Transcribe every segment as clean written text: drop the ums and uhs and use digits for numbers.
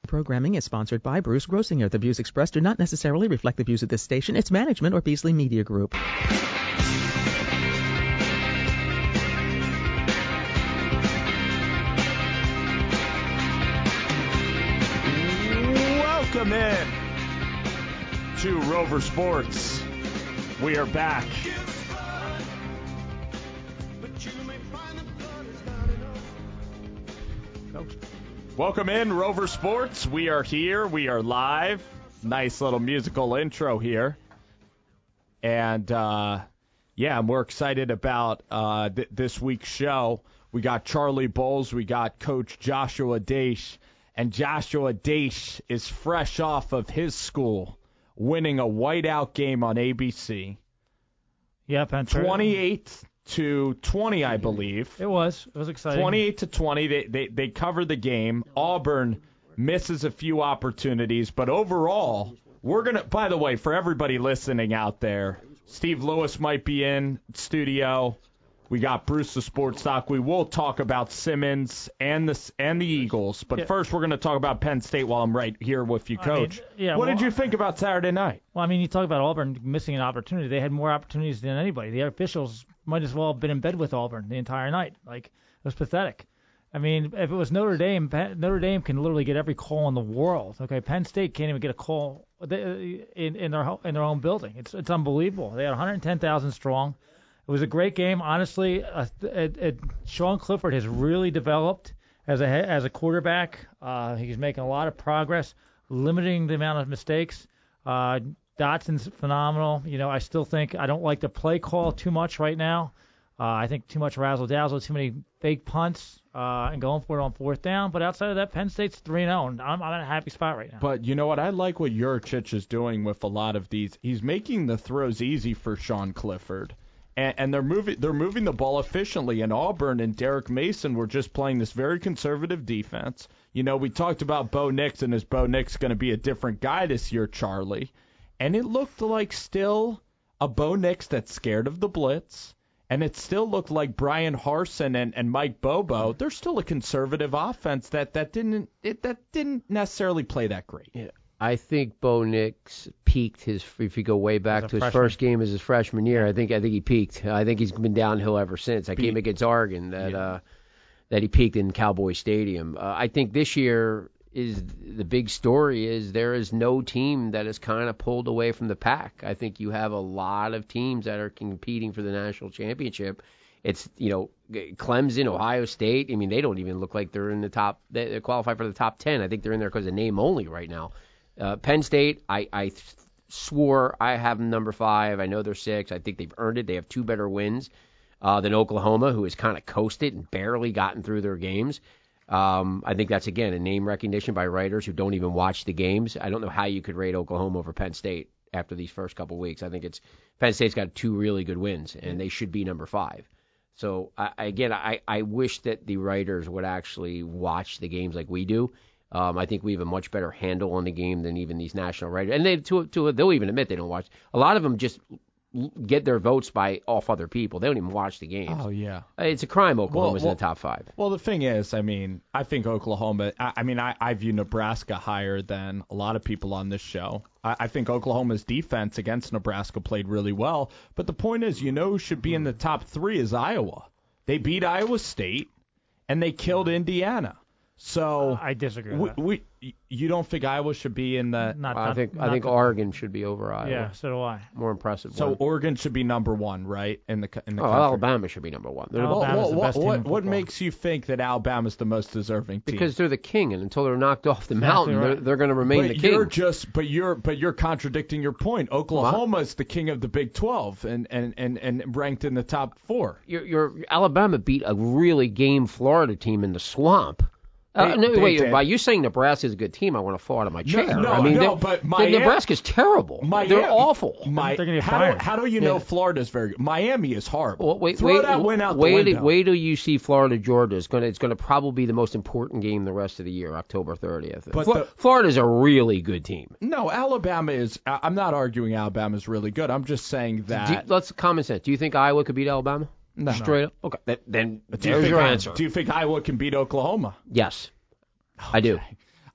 Programming is sponsored by Bruce Grossinger. The views expressed do not necessarily reflect the views of this station, its management, or Beasley Media Group. Welcome in to Rover Sports. We are back. Welcome in, Rover Sports. We are here. We are live. Nice little musical intro here. And, we're excited about this week's show. We got Charlie Bowles. We got Coach Joshua Daish. And Joshua Daish is fresh off of his school, winning a whiteout game on ABC. Yeah, Penn State. 28-20, I believe. It was exciting. 28-20. They covered the game. Auburn misses a few opportunities, but overall, we're gonna. By the way, for everybody listening out there, Steve Lewis might be in studio. We got Bruce the Sports Doc. We will talk about Simmons and the Eagles, but first we're going to talk about Penn State while I'm right here with you, Coach. What did you think about Saturday night? Well, you talk about Auburn missing an opportunity. They had more opportunities than anybody. The officials might as well have been in bed with Auburn the entire night. It was pathetic. If it was Notre Dame, Notre Dame can literally get every call in the world. Okay, Penn State can't even get a call in their own building. It's unbelievable. They had 110,000 strong. It was a great game, honestly. Sean Clifford has really developed as a quarterback. He's making a lot of progress, limiting the amount of mistakes. Dotson's phenomenal. I still think I don't like the play call too much right now. I think too much razzle-dazzle, too many fake punts, and going for it on fourth down. But outside of that, Penn State's 3-0. I'm in a happy spot right now. But you know what? I like what Jurčić is doing with a lot of these. He's making the throws easy for Sean Clifford. And they're moving the ball efficiently. And Auburn and Derek Mason were just playing this very conservative defense. We talked about Bo Nix, and is Bo Nix going to be a different guy this year, Charlie? And it looked like still a Bo Nix that's scared of the blitz. And it still looked like Brian Harsin and Mike Bobo. They're still a conservative offense that didn't necessarily play that great. Yeah. I think Bo Nix peaked if you go way back to his first game as his freshman year. I think he peaked. I think he's been downhill ever since. That game against Oregon that he peaked in Cowboy Stadium. I think this year is the big story is there is no team that is kind of pulled away from the pack. I think you have a lot of teams that are competing for the national championship. It's, Clemson, Ohio State. They don't even look like they're in the top. They qualify for the top 10. I think they're in there because of name only right now. Penn State, I swore I have them number 5. I know they're 6. I think they've earned it. They have 2 better wins than Oklahoma, who has kind of coasted and barely gotten through their games. I think that's, again, a name recognition by writers who don't even watch the games. I don't know how you could rate Oklahoma over Penn State after these first couple weeks. I think Penn State's got 2 really good wins, and they should be number 5. So, I wish that the writers would actually watch the games like we do. I think we have a much better handle on the game than even these national writers. And they'll even admit they don't watch. A lot of them just get their votes by off other people. They don't even watch the games. Oh, yeah. It's a crime Oklahoma's in the top 5. Well, the thing is, I think Oklahoma, I view Nebraska higher than a lot of people on this show. I think Oklahoma's defense against Nebraska played really well. But the point is, who should be in the top 3 is Iowa. They beat Iowa State, and they killed Indiana. So I disagree with that. You don't think Iowa should be in the? I think Oregon should be over Iowa. Yeah, so do I. More impressive. So Oregon should be number 1, right? In the country. Alabama should be number 1. What makes you think that Alabama's the most deserving team? Because they're the king, and until they're knocked off the mountain, they're going to remain the king. You're contradicting your point. Oklahoma is the king of the Big 12 and ranked in the top 4. Your Alabama beat a really game Florida team in the swamp. By you saying Nebraska is a good team, I want to fall out of my chair. But Nebraska's terrible. They're awful. They're going to get fired. How do you know Florida's very good? Miami is horrible. Wait till you see Florida Georgia. It's going to probably be the most important game the rest of the year, October 30th. But Florida's a really good team. No, Alabama is. I'm not arguing Alabama's really good. I'm just saying that. Let's common sense. Do you think Iowa could beat Alabama? No. Straight up? Okay. Then there's your answer. Do you think Iowa can beat Oklahoma? Yes. Okay. I do.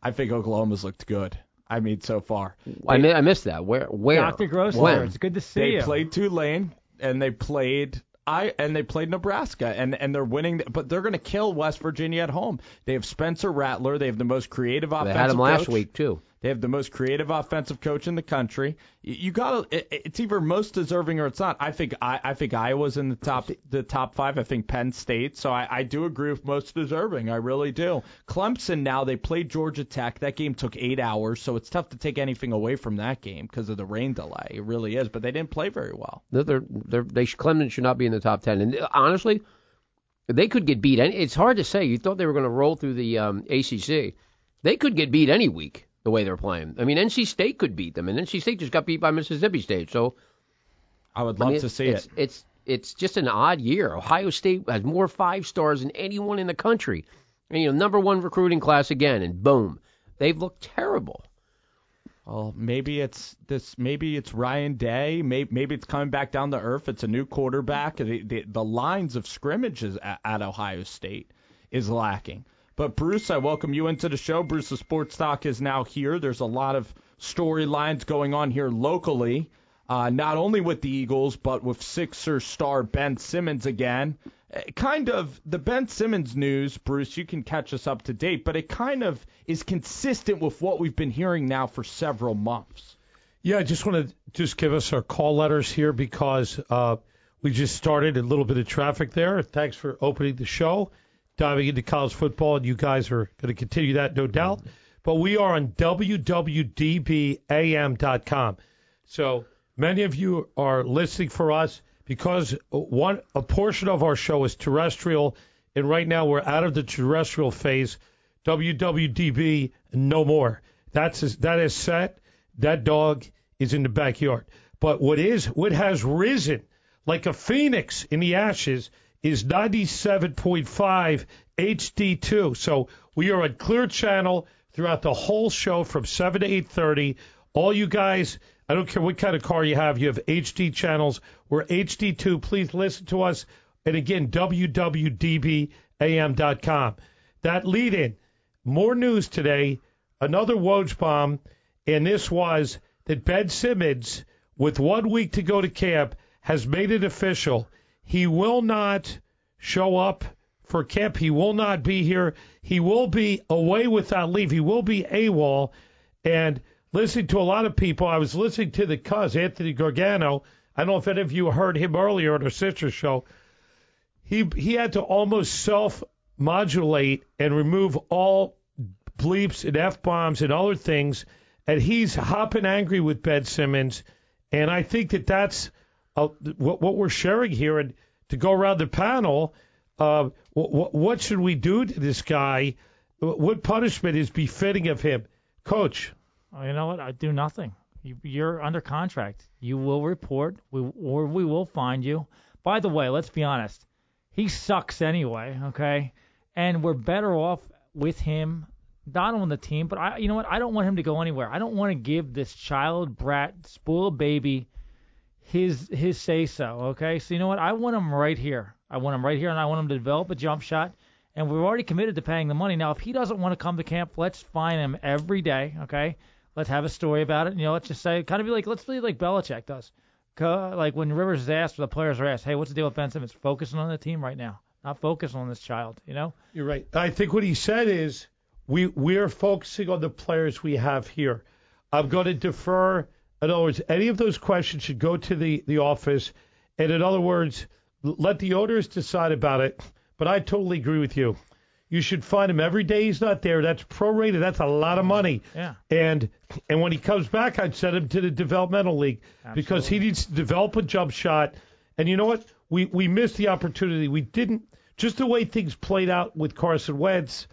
I think Oklahoma's looked good. I mean, so far. I missed that. Where? Dr. Grossler, when? it's good to see They you. played Tulane, and they played Nebraska, and they're winning. But they're going to kill West Virginia at home. They have Spencer Rattler. They have the most creative offensive coach. They had him last week, too. They have the most creative offensive coach in the country. You got to. It's either most deserving or it's not. I think Iowa's in the top 5. I think Penn State. So I do agree with most deserving. I really do. Clemson now, they played Georgia Tech. That game took 8 hours, so it's tough to take anything away from that game because of the rain delay. It really is. But they didn't play very well. Clemson should not be in the top 10. And honestly, they could get beat. It's hard to say. You thought they were going to roll through the ACC. They could get beat any week. The way they're playing. I mean, NC State could beat them, and NC State just got beat by Mississippi State. So I would love to see it. It's just an odd year. Ohio State has more 5-stars than anyone in the country. And, number 1 recruiting class again, and boom, they've looked terrible. Well, maybe it's Ryan Day. Maybe it's coming back down to earth. It's a new quarterback. The lines of scrimmages at Ohio State is lacking. But, Bruce, I welcome you into the show. Bruce, the Sports Doc is now here. There's a lot of storylines going on here locally, not only with the Eagles, but with Sixer star Ben Simmons again. Kind of the Ben Simmons news, Bruce, you can catch us up to date, but it kind of is consistent with what we've been hearing now for several months. Yeah, I just want to give us our call letters here because we just started a little bit of traffic there. Thanks for opening the show. Diving into college football, and you guys are going to continue that, no doubt. But we are on wwdbam.com. So many of you are listening for us because a portion of our show is terrestrial, and right now we're out of the terrestrial phase. WWDB, no more. That is set. That dog is in the backyard. But what has risen like a phoenix in the ashes is 97.5 HD2. So we are on Clear Channel throughout the whole show from 7 to 8:30. All you guys, I don't care what kind of car you have HD channels. We're HD2. Please listen to us. And again, wwdbam.com. That lead in. More news today. Another Woj bomb. And this was that Ben Simmons, with 1 week to go to camp, has made it official. He will not show up for camp. He will not be here. He will be away without leave. He will be AWOL. And listening to a lot of people, I was listening to the cuz, Anthony Gargano. I don't know if any of you heard him earlier on our sister show. He had to almost self-modulate and remove all bleeps and F-bombs and other things. And he's hopping angry with Ben Simmons. And I think that's what we're sharing here. And to go around the panel, what should we do to this guy? What punishment is befitting of him? Coach. Oh, you know what? I do nothing. You're under contract. You will report, or we will find you. By the way, let's be honest. He sucks anyway, okay? And we're better off with him, not on the team, but you know what? I don't want him to go anywhere. I don't want to give this child brat, spoiled baby, his say-so, okay? So you know what? I want him right here. And I want him to develop a jump shot. And we've already committed to paying the money. Now, if he doesn't want to come to camp, let's fine him every day, okay? Let's have a story about it. Let's just say, let's be like Belichick does. Like when Rivers is asked, or the players are asked, hey, what's the deal with Ben Simmons? Focusing on the team right now, not focusing on this child, You're right. I think what he said is we're focusing on the players we have here. I'm going to defer. In other words, any of those questions should go to the office. And in other words, let the owners decide about it. But I totally agree with you. You should find him every day he's not there. That's prorated. That's a lot of money. Yeah. And when he comes back, I'd send him to the developmental league. Absolutely. Because he needs to develop a jump shot. And you know what? We missed the opportunity. We didn't. Just the way things played out with Carson Wentz,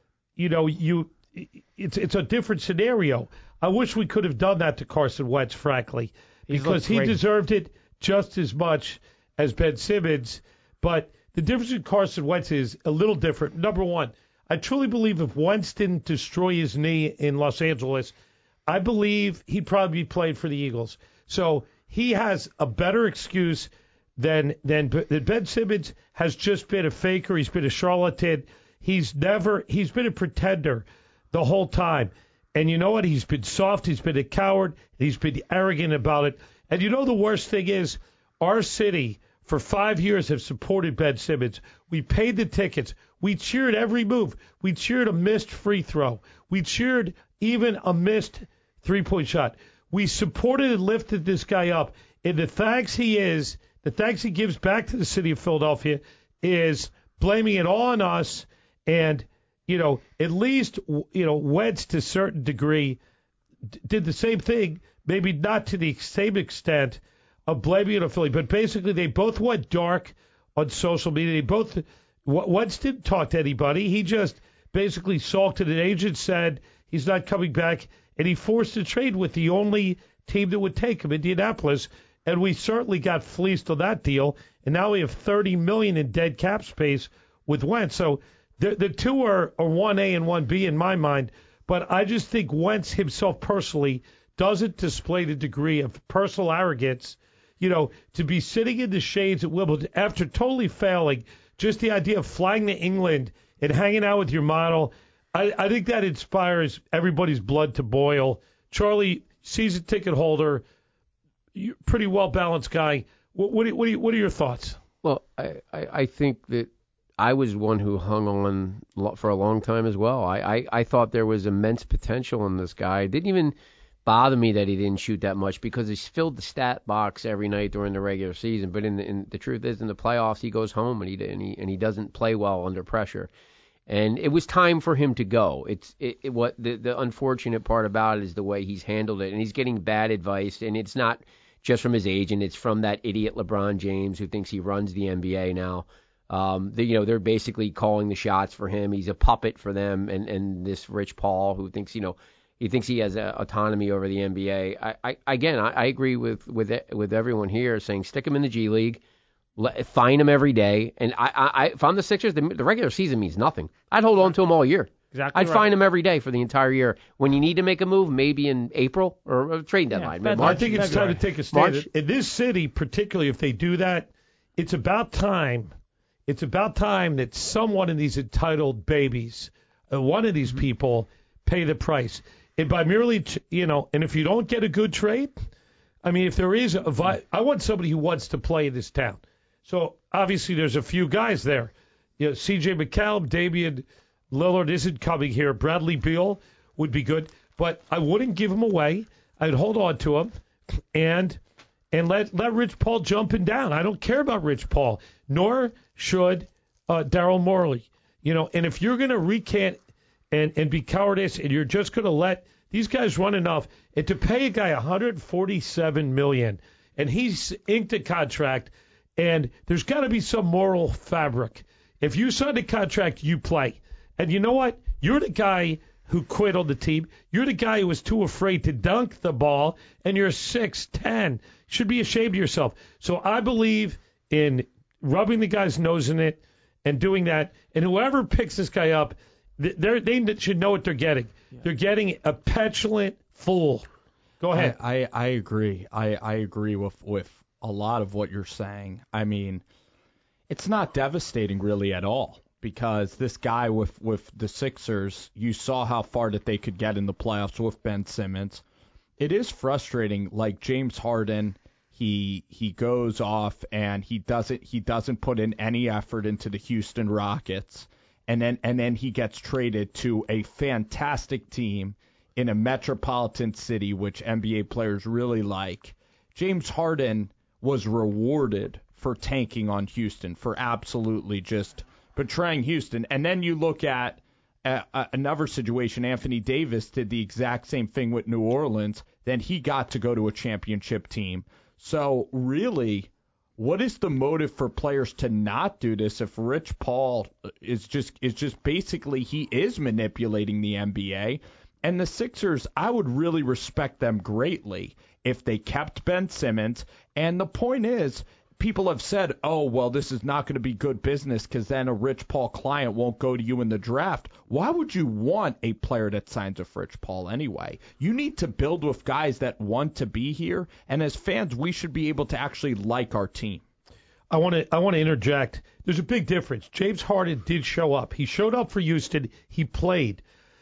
it's a different scenario. I wish we could have done that to Carson Wentz, frankly, because he deserved it just as much as Ben Simmons. But the difference with Carson Wentz is a little different. Number one, I truly believe if Wentz didn't destroy his knee in Los Angeles, I believe he'd probably be playing for the Eagles. So he has a better excuse than Ben Simmons has just been a faker. He's been a charlatan. He's been a pretender. the whole time. And you know what? He's been soft. He's been a coward. He's been arrogant about it. And you know the worst thing is, our city for 5 years have supported Ben Simmons. We paid the tickets. We cheered every move. We cheered a missed free throw. We cheered even a missed three-point shot. We supported and lifted this guy up. And the thanks he gives back to the city of Philadelphia is blaming it all on us. And, at least, Wentz to a certain degree did the same thing, maybe not to the same extent of blaming it on Philly. But basically, they both went dark on social media. Wentz didn't talk to anybody. He just basically sulked, and an agent said he's not coming back. And he forced a trade with the only team that would take him, Indianapolis. And we certainly got fleeced on that deal. And now we have $30 million in dead cap space with Wentz. So the two are 1A and 1B in my mind. But I just think Wentz himself personally doesn't display the degree of personal arrogance, to be sitting in the shades at Wimbledon after totally failing. Just the idea of flying to England and hanging out with your model, I think that inspires everybody's blood to boil. Charlie, season ticket holder, pretty well-balanced guy. What are your thoughts? Well, I think that I was one who hung on for a long time as well. I thought there was immense potential in this guy. It didn't even bother me that he didn't shoot that much because he's filled the stat box every night during the regular season. But in the truth is, in the playoffs, he goes home and he doesn't play well under pressure. And it was time for him to go. What the unfortunate part about it is the way he's handled it, and he's getting bad advice, and it's not just from his agent, it's from that idiot LeBron James who thinks he runs the NBA now. They're basically calling the shots for him. He's a puppet for them, and this Rich Paul who thinks he thinks he has autonomy over the NBA. I agree with everyone here saying stick him in the G League. Fine him every day, and if I'm the Sixers, the regular season means nothing. I'd hold on to him all year. Exactly. I'd fine him every day for the entire year. When you need to make a move, maybe in April or a trade deadline. March, I think it's time to take a stand. In this city, particularly if they do that, it's about time. It's about time that someone in these entitled babies, one of these people, pay the price. And by merely, and if you don't get a good trade, I mean, if there is I want somebody who wants to play in this town. So obviously there's a few guys there. C.J. McCallum, Damian Lillard isn't coming here. Bradley Beal would be good, but I wouldn't give him away. I'd hold on to him and let Rich Paul jump him down. I don't care about Rich Paul, nor should Daryl Morey. And if you're going to recant and be cowardice, and you're just going to let these guys run enough, and to pay a guy $147 million, and he's inked a contract. And there's got to be some moral fabric. If you sign a contract, you play. And you know what? You're the guy who quit on the team. You're the guy who was too afraid to dunk the ball, and you're 6'10". You should be ashamed of yourself. So I believe in rubbing the guy's nose in it and doing that. And whoever picks this guy up, they should know what they're getting. Yeah. They're getting a petulant fool. Go ahead. I agree. I agree with a lot of what you're saying. I mean, it's not devastating really at all because this guy with the Sixers, you saw how far that they could get in the playoffs with Ben Simmons. It is frustrating. Like James Harden, he goes off and he doesn't put in any effort into the Houston Rockets, and then he gets traded to a fantastic team in a metropolitan city, which NBA players really like. James Harden was rewarded for tanking on Houston, for absolutely just betraying Houston. And then you look at another situation. Anthony Davis did the exact same thing with New Orleans. Then he got to go to a championship team. So really, what is the motive for players to not do this if Rich Paul is just basically he is manipulating the NBA? And the Sixers, I would really respect them greatly if they kept Ben Simmons. And the point is, people have said, oh, well, this is not going to be good business because then a Rich Paul client won't go to you in the draft. Why would you want a player that signs with Rich Paul anyway? You need to build with guys that want to be here. And as fans, we should be able to actually like our team. I want to interject. There's a big difference. James Harden did show up. He showed up for Houston. He played.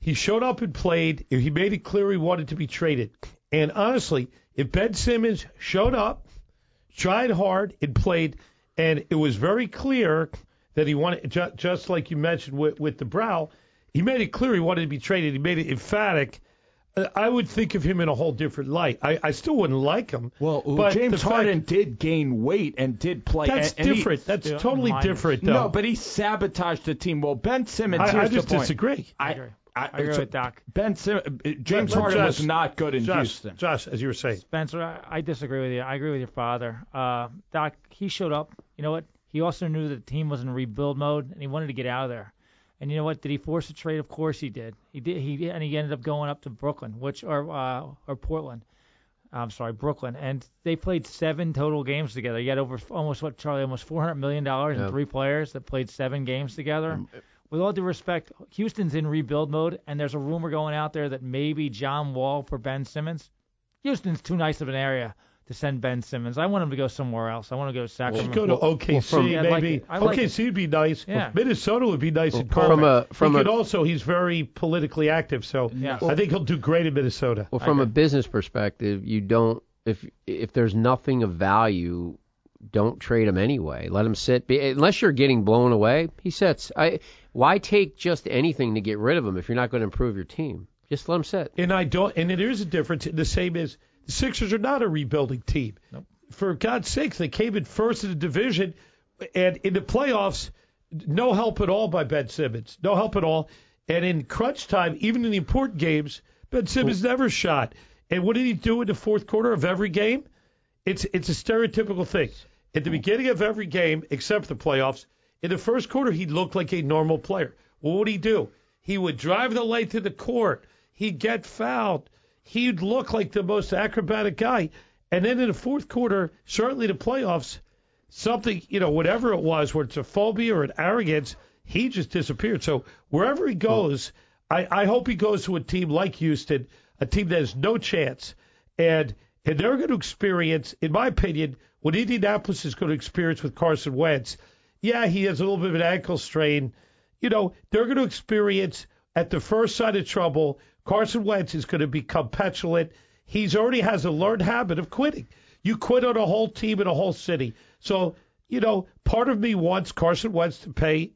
He showed up and played. He made it clear he wanted to be traded. And honestly, if Ben Simmons showed up, tried hard, and played, and it was very clear that he wanted, just like you mentioned with the Brow, he made it clear he wanted to be traded. He made it emphatic. I would think of him in a whole different light. I still wouldn't like him. Well, but James Harden did gain weight and did play. That's different. That's totally different, though. No, but he sabotaged the team. Well, Ben Simmons, I just disagree. I agree with Doc. James Harden was not good in Houston. Josh, as you were saying. Spencer, I disagree with you. I agree with your father. Doc, he showed up. You know what? He also knew that the team was in rebuild mode, and he wanted to get out of there. And you know what? Did he force a trade? Of course he did. He did. And he ended up going up to Brooklyn, or Portland. I'm sorry, Brooklyn. And they played 7 total games together. You had almost $400 million in 3 players that played 7 games together. With all due respect, Houston's in rebuild mode, and there's a rumor going out there that maybe John Wall for Ben Simmons. Houston's too nice of an area to send Ben Simmons. I want him to go somewhere else. I want to go to Sacramento. Just go to OKC, maybe. OKC would be nice. Yeah. Minnesota would be nice. He's very politically active, so I think he'll do great in Minnesota. Well, from a business perspective, you don't. If there's nothing of value, don't trade him anyway. Let him sit. Unless you're getting blown away, he sits. Why take just anything to get rid of him if you're not going to improve your team? Just let him sit. And there is a difference. The same as the Sixers are not a rebuilding team. Nope. For God's sakes, they came in first in the division, and in the playoffs, no help at all by Ben Simmons. No help at all. And in crunch time, even in the important games, Ben Simmons never shot. And what did he do in the fourth quarter of every game? It's a stereotypical thing. At the beginning of every game, except the playoffs, in the first quarter, he looked like a normal player. What would he do? He would drive the length of the court. He'd get fouled. He'd look like the most acrobatic guy. And then in the fourth quarter, certainly the playoffs, something, whatever it was, where it's a phobia or an arrogance, he just disappeared. So wherever he goes, I hope he goes to a team like Houston, a team that has no chance. And they're going to experience, in my opinion, what Indianapolis is going to experience with Carson Wentz. Yeah, he has a little bit of an ankle strain. They're going to experience, at the first sign of trouble, Carson Wentz is going to become petulant. He's already has a learned habit of quitting. You quit on a whole team and a whole city. So, part of me wants Carson Wentz to play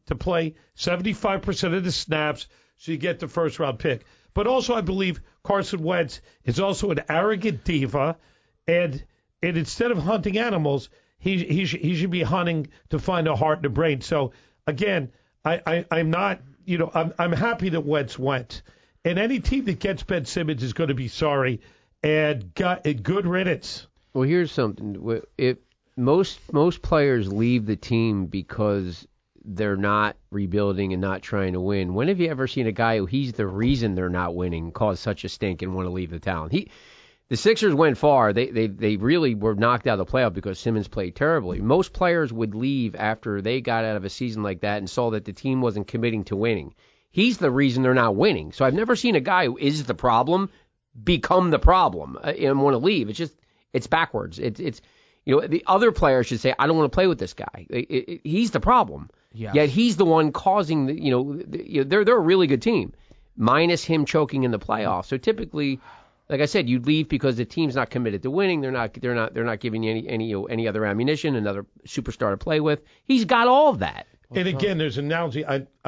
75% of the snaps so you get the first-round pick. But also I believe Carson Wentz is also an arrogant diva, and instead of hunting animals, he should be hunting to find a heart and a brain. So, again, I'm not, I'm happy that Wentz went. And any team that gets Ben Simmons is going to be sorry and got a good riddance. Well, here's something. Most players leave the team because they're not rebuilding and not trying to win. When have you ever seen a guy who he's the reason they're not winning cause such a stink and want to leave the town? The Sixers went far. They really were knocked out of the playoff because Simmons played terribly. Most players would leave after they got out of a season like that and saw that the team wasn't committing to winning. He's the reason they're not winning. So I've never seen a guy who is the problem become the problem and want to leave. It's backwards. It's the other players should say, I don't want to play with this guy. He's the problem. Yes. Yet he's the one causing they're a really good team, minus him choking in the playoffs. So typically, like I said, you leave because the team's not committed to winning. They're not giving you any other ammunition, another superstar to play with. He's got all of that. And again, there's an analogy.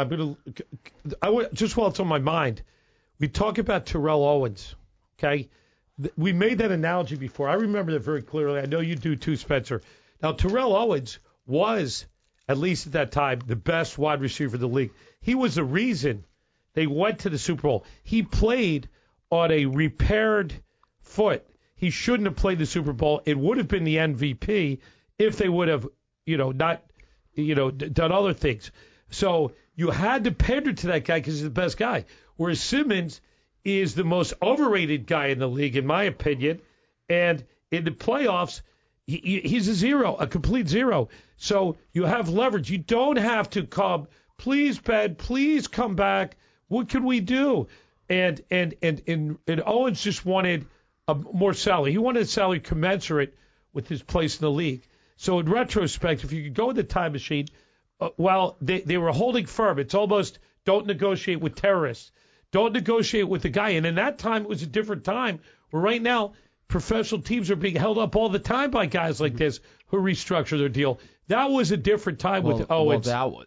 Just while it's on my mind, we talk about Terrell Owens. Okay, we made that analogy before. I remember that very clearly. I know you do too, Spencer. Now, Terrell Owens was, at least at that time, the best wide receiver in the league. He was the reason they went to the Super Bowl. He played on a repaired foot. He shouldn't have played the Super Bowl. It would have been the MVP if they would have, not, done other things. So you had to pander to that guy because he's the best guy. Whereas Simmons is the most overrated guy in the league, in my opinion. And in the playoffs, he's a zero, a complete zero. So you have leverage. You don't have to come, please, Ben, please come back. What can we do? And Owens just wanted a more salary. He wanted a salary commensurate with his place in the league. So in retrospect, if you could go in the time machine, while they were holding firm, it's almost don't negotiate with terrorists. Don't negotiate with the guy. And in that time, it was a different time. Where right now, professional teams are being held up all the time by guys like this who restructure their deal. That was a different time with Owens.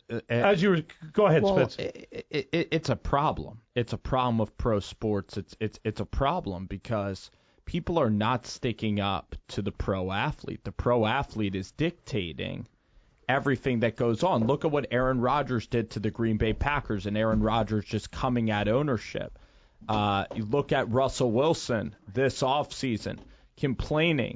As you were, go ahead, Spence. It's a problem. It's a problem with pro sports. It's a problem because people are not sticking up to the pro athlete. The pro athlete is dictating everything that goes on. Look at what Aaron Rodgers did to the Green Bay Packers, and Aaron Rodgers just coming at ownership. You look at Russell Wilson this offseason complaining.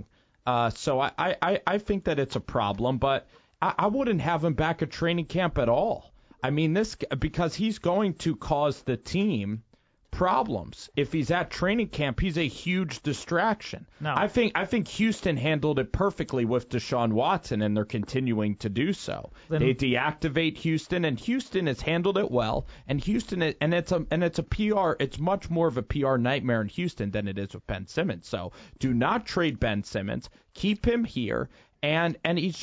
So I think that it's a problem, but I wouldn't have him back at training camp at all. I mean, because he's going to cause the team problems. If he's at training camp, he's a huge distraction. No. I think Houston handled it perfectly with Deshaun Watson, and they're continuing to do so. They deactivate Houston, and Houston has handled it well. And it's a PR. It's much more of a PR nightmare in Houston than it is with Ben Simmons. So do not trade Ben Simmons. Keep him here. And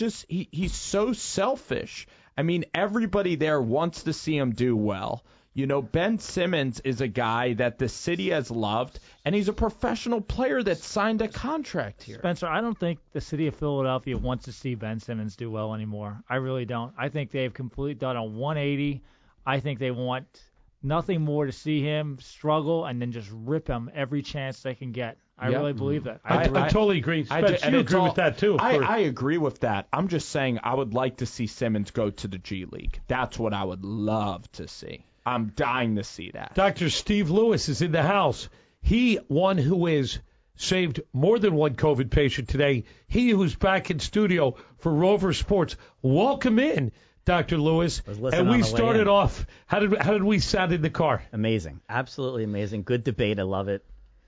he's so selfish. I mean, everybody there wants to see him do well. You know, Ben Simmons is a guy that the city has loved, and he's a professional player that signed a contract here. Spencer, I don't think the city of Philadelphia wants to see Ben Simmons do well anymore. I really don't. I think they've completely done a 180. I think they want nothing more to see him struggle and then just rip him every chance they can get. I really believe that. I totally agree. Spence, you agree with that, too. I agree with that. I'm just saying I would like to see Simmons go to the G League. That's what I would love to see. I'm dying to see that. Dr. Steve Lewis is in the house. He, one who has saved more than one COVID patient today. He who's back in studio for Rover Sports. Welcome in, Dr. Lewis. And we started off. How did we sound in the car? Amazing. Absolutely amazing. Good debate. I love it.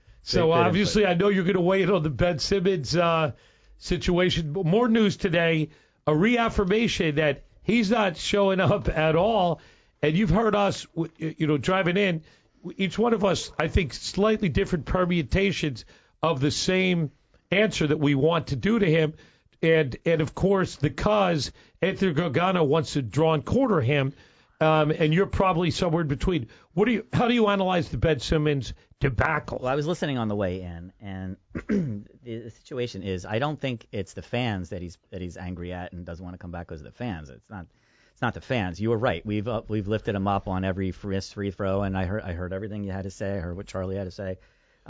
So obviously I know you're going to weigh in on the Ben Simmons situation. But more news today, a reaffirmation that he's not showing up at all. And you've heard us, driving in, each one of us, I think, slightly different permutations of the same answer that we want to do to him. And of course, because Anthony Gargano wants to draw and quarter him, and you're probably somewhere in between. How do you analyze the Ben Simmons debacle? Well, I was listening on the way in, and the situation is, I don't think it's the fans that he's angry at and doesn't want to come back because of the fans. It's not the fans. You were right. We've lifted him up on every free throw, and I heard everything you had to say. I heard what Charlie had to say.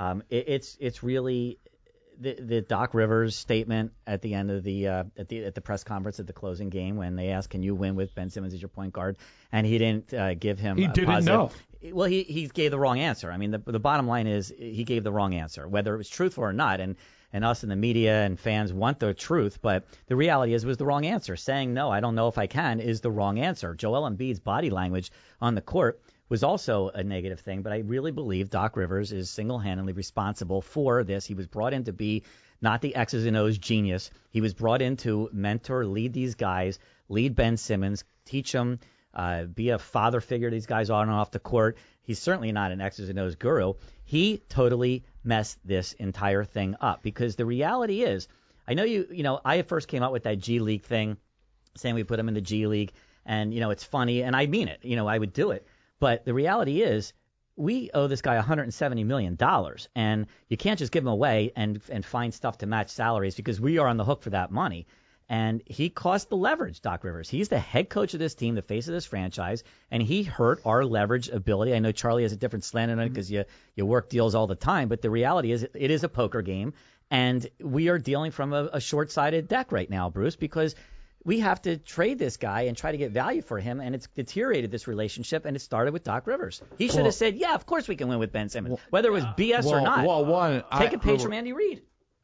It's really the Doc Rivers statement at the end of at the press conference at the closing game when they asked, "Can you win with Ben Simmons as your point guard?" And he didn't give him. He didn't know. Well, he gave the wrong answer. I mean, the bottom line is he gave the wrong answer, whether it was truthful or not. And us in the media and fans want the truth, but the reality is it was the wrong answer. Saying no, I don't know if I can, is the wrong answer. Joel Embiid's body language on the court was also a negative thing, but I really believe Doc Rivers is single-handedly responsible for this. He was brought in to be not the X's and O's genius. He was brought in to mentor, lead these guys, lead Ben Simmons, teach them, be a father figure to these guys on and off the court. He's certainly not an X's and O's guru. He totally messed this entire thing up because the reality is, I know I first came out with that G League thing, saying we put him in the G League, and it's funny, and I mean it. I would do it. But the reality is, we owe this guy $170 million, and you can't just give him away and find stuff to match salaries because we are on the hook for that money. And he cost the leverage, Doc Rivers. He's the head coach of this team, the face of this franchise, and he hurt our leverage ability. I know Charlie has a different slant on it because you work deals all the time, but the reality is it is a poker game, and we are dealing from a short-sided deck right now, Bruce, because we have to trade this guy and try to get value for him, and it's deteriorated this relationship, and it started with Doc Rivers. He should have said, yeah, of course we can win with Ben Simmons, whether it was BS or not. Take a page from Andy Reid.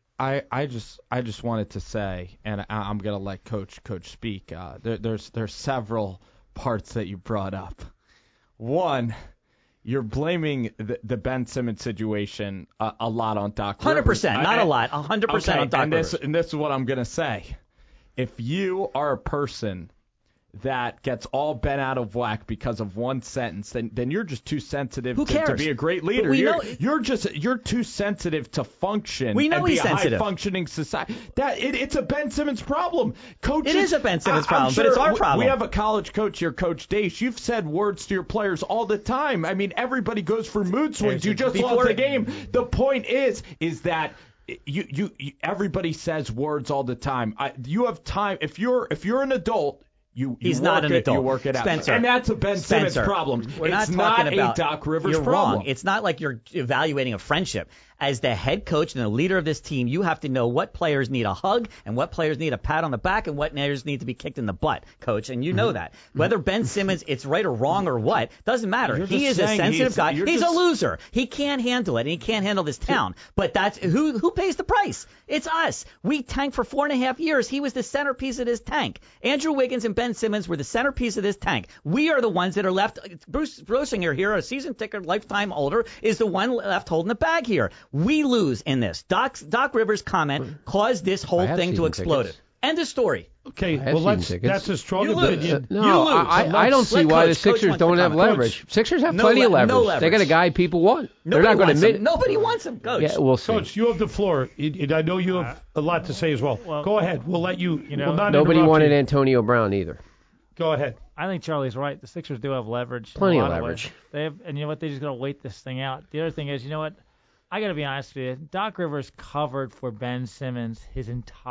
I just wanted to say, and I'm gonna let Coach speak. There's several parts that you brought up. One, you're blaming the Ben Simmons situation a lot on Doc Rivers. 100%, not a lot. 100% on Doc Rivers. And this is what I'm gonna say. If you are a person that gets all bent out of whack because of one sentence, then you're just too sensitive Who to cares? be a great leader. You're too sensitive to function We know and be he's a sensitive. high-functioning society. It's a Ben Simmons problem. Coaches, It is a Ben Simmons problem, I'm sure but it's our problem. We have a college coach here, Coach Dace. You've said words to your players all the time. I mean, everybody goes for mood swings. You just lost the game. The point is that you everybody says words all the time. You have time. If you're an adult, he's not an adult. You work it out. Spencer, and that's a Ben Simmons problem. We're not it's talking not about a Doc Rivers you're problem. Wrong. It's not like you're evaluating a friendship. As the head coach and the leader of this team, you have to know what players need a hug and what players need a pat on the back and what players need to be kicked in the butt, Coach. And you know that. Whether Ben Simmons, it's right or wrong or what, doesn't matter. He is a sensitive guy. He's a loser. He can't handle it, and he can't handle this town. But that's who pays the price? It's us. We tanked for 4.5 years. He was the centerpiece of this tank. Andrew Wiggins and Ben Simmons were the centerpiece of this tank. We are the ones that are left. Bruce Grosinger here, a season ticket, lifetime holder, is the one left holding the bag here. We lose in this. Doc Rivers' comment caused this whole thing to explode. End of story. Okay, well, that's a strong opinion. No, I don't see why the Sixers don't have leverage. Sixers have plenty of leverage. No leverage. They got a guy people want. They're not going to admit. Nobody wants him, Coach. Yeah, we'll see. Coach, you have the floor. I know you have a lot to say as well. Go ahead. We'll let you. We'll not nobody wanted you. Antonio Brown either. Go ahead. I think Charlie's right. The Sixers do have leverage. Plenty of leverage. They have, and you know what? They just got to wait this thing out. The other thing is, you know what? I got to be honest with you. Doc Rivers covered for Ben Simmons for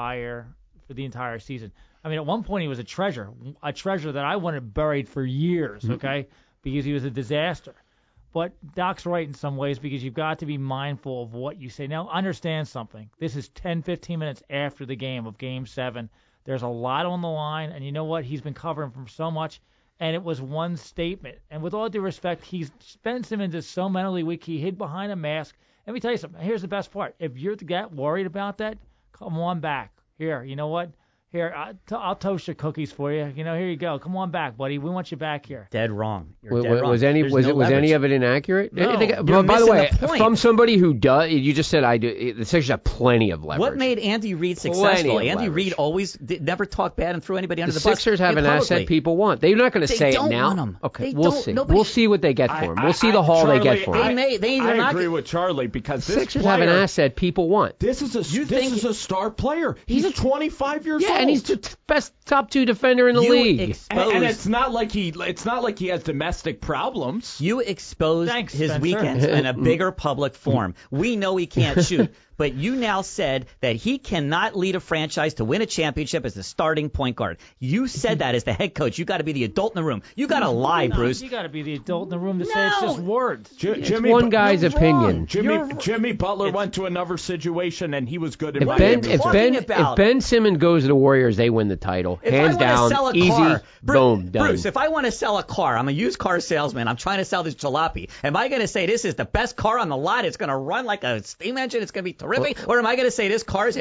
the entire season. I mean, at one point he was a treasure that I wanted buried for years, okay, because he was a disaster. But Doc's right in some ways because you've got to be mindful of what you say. Now, understand something. This is 10, 15 minutes after the game of Game 7. There's a lot on the line, and you know what? He's been covering from so much, and it was one statement. And with all due respect, Ben Simmons is so mentally weak, he hid behind a mask. Let me tell you something. Here's the best part. If you're worried about that, come on back. Here, you know what? Here, I'll toast your cookies for you. You know, here you go. Come on back, buddy. We want you back here. Dead wrong. You're dead wrong. Was any of it inaccurate? No. By the way, from somebody who does, you just said I do. The Sixers have plenty of leverage. What made Andy Reid successful? Andy Reid always never talked bad and threw anybody under the bus. The Sixers have an asset people want. They're not going to say it now. Want him. Okay, we'll see. We'll see what they get for him. We'll see the haul they get for him. I agree with Charlie because the Sixers have an asset people want. This is a star player. He's 25 years old. Yeah, and he's the best top 2 defender in the league. And it's not like he has domestic problems. You exposed his Spencer. weekends in a bigger public forum. We know he can't shoot. But you now said that he cannot lead a franchise to win a championship as the starting point guard. You said that as the head coach. You got to be the adult in the room. You got to lie, Bruce. You got to be the adult in the room to say it's just words. It's one guy's opinion. Jimmy Butler went to another situation and he was good in Miami. If Ben Simmons goes to the Warriors, they win the title. Hands down, easy, boom, done. Bruce, if I want to sell a car, I'm a used car salesman. I'm trying to sell this jalopy. Am I going to say this is the best car on the lot? It's going to run like a steam engine. It's going to be terrific. Or am I going to say this car is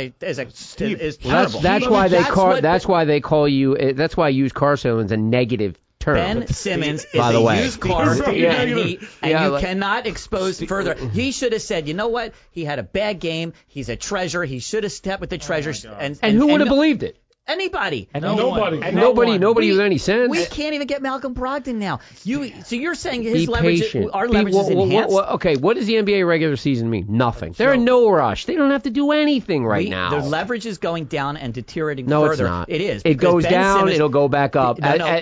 terrible? That's why they call you. That's why used car salesman's a negative term. Ben Simmons is a used car, and you cannot expose further. He should have said, you know what? He had a bad game. He's a treasure. He should have stepped with the treasure. And who would have believed it? Anybody. Nobody with any sense. We can't even get Malcolm Brogdon now. So you're saying his leverage, our leverage is enhanced? Okay, what does the NBA regular season mean? Nothing. They're in no rush. They don't have to do anything now. The leverage is going down and deteriorating further. No, it's not. It is. It goes down. It'll go back up.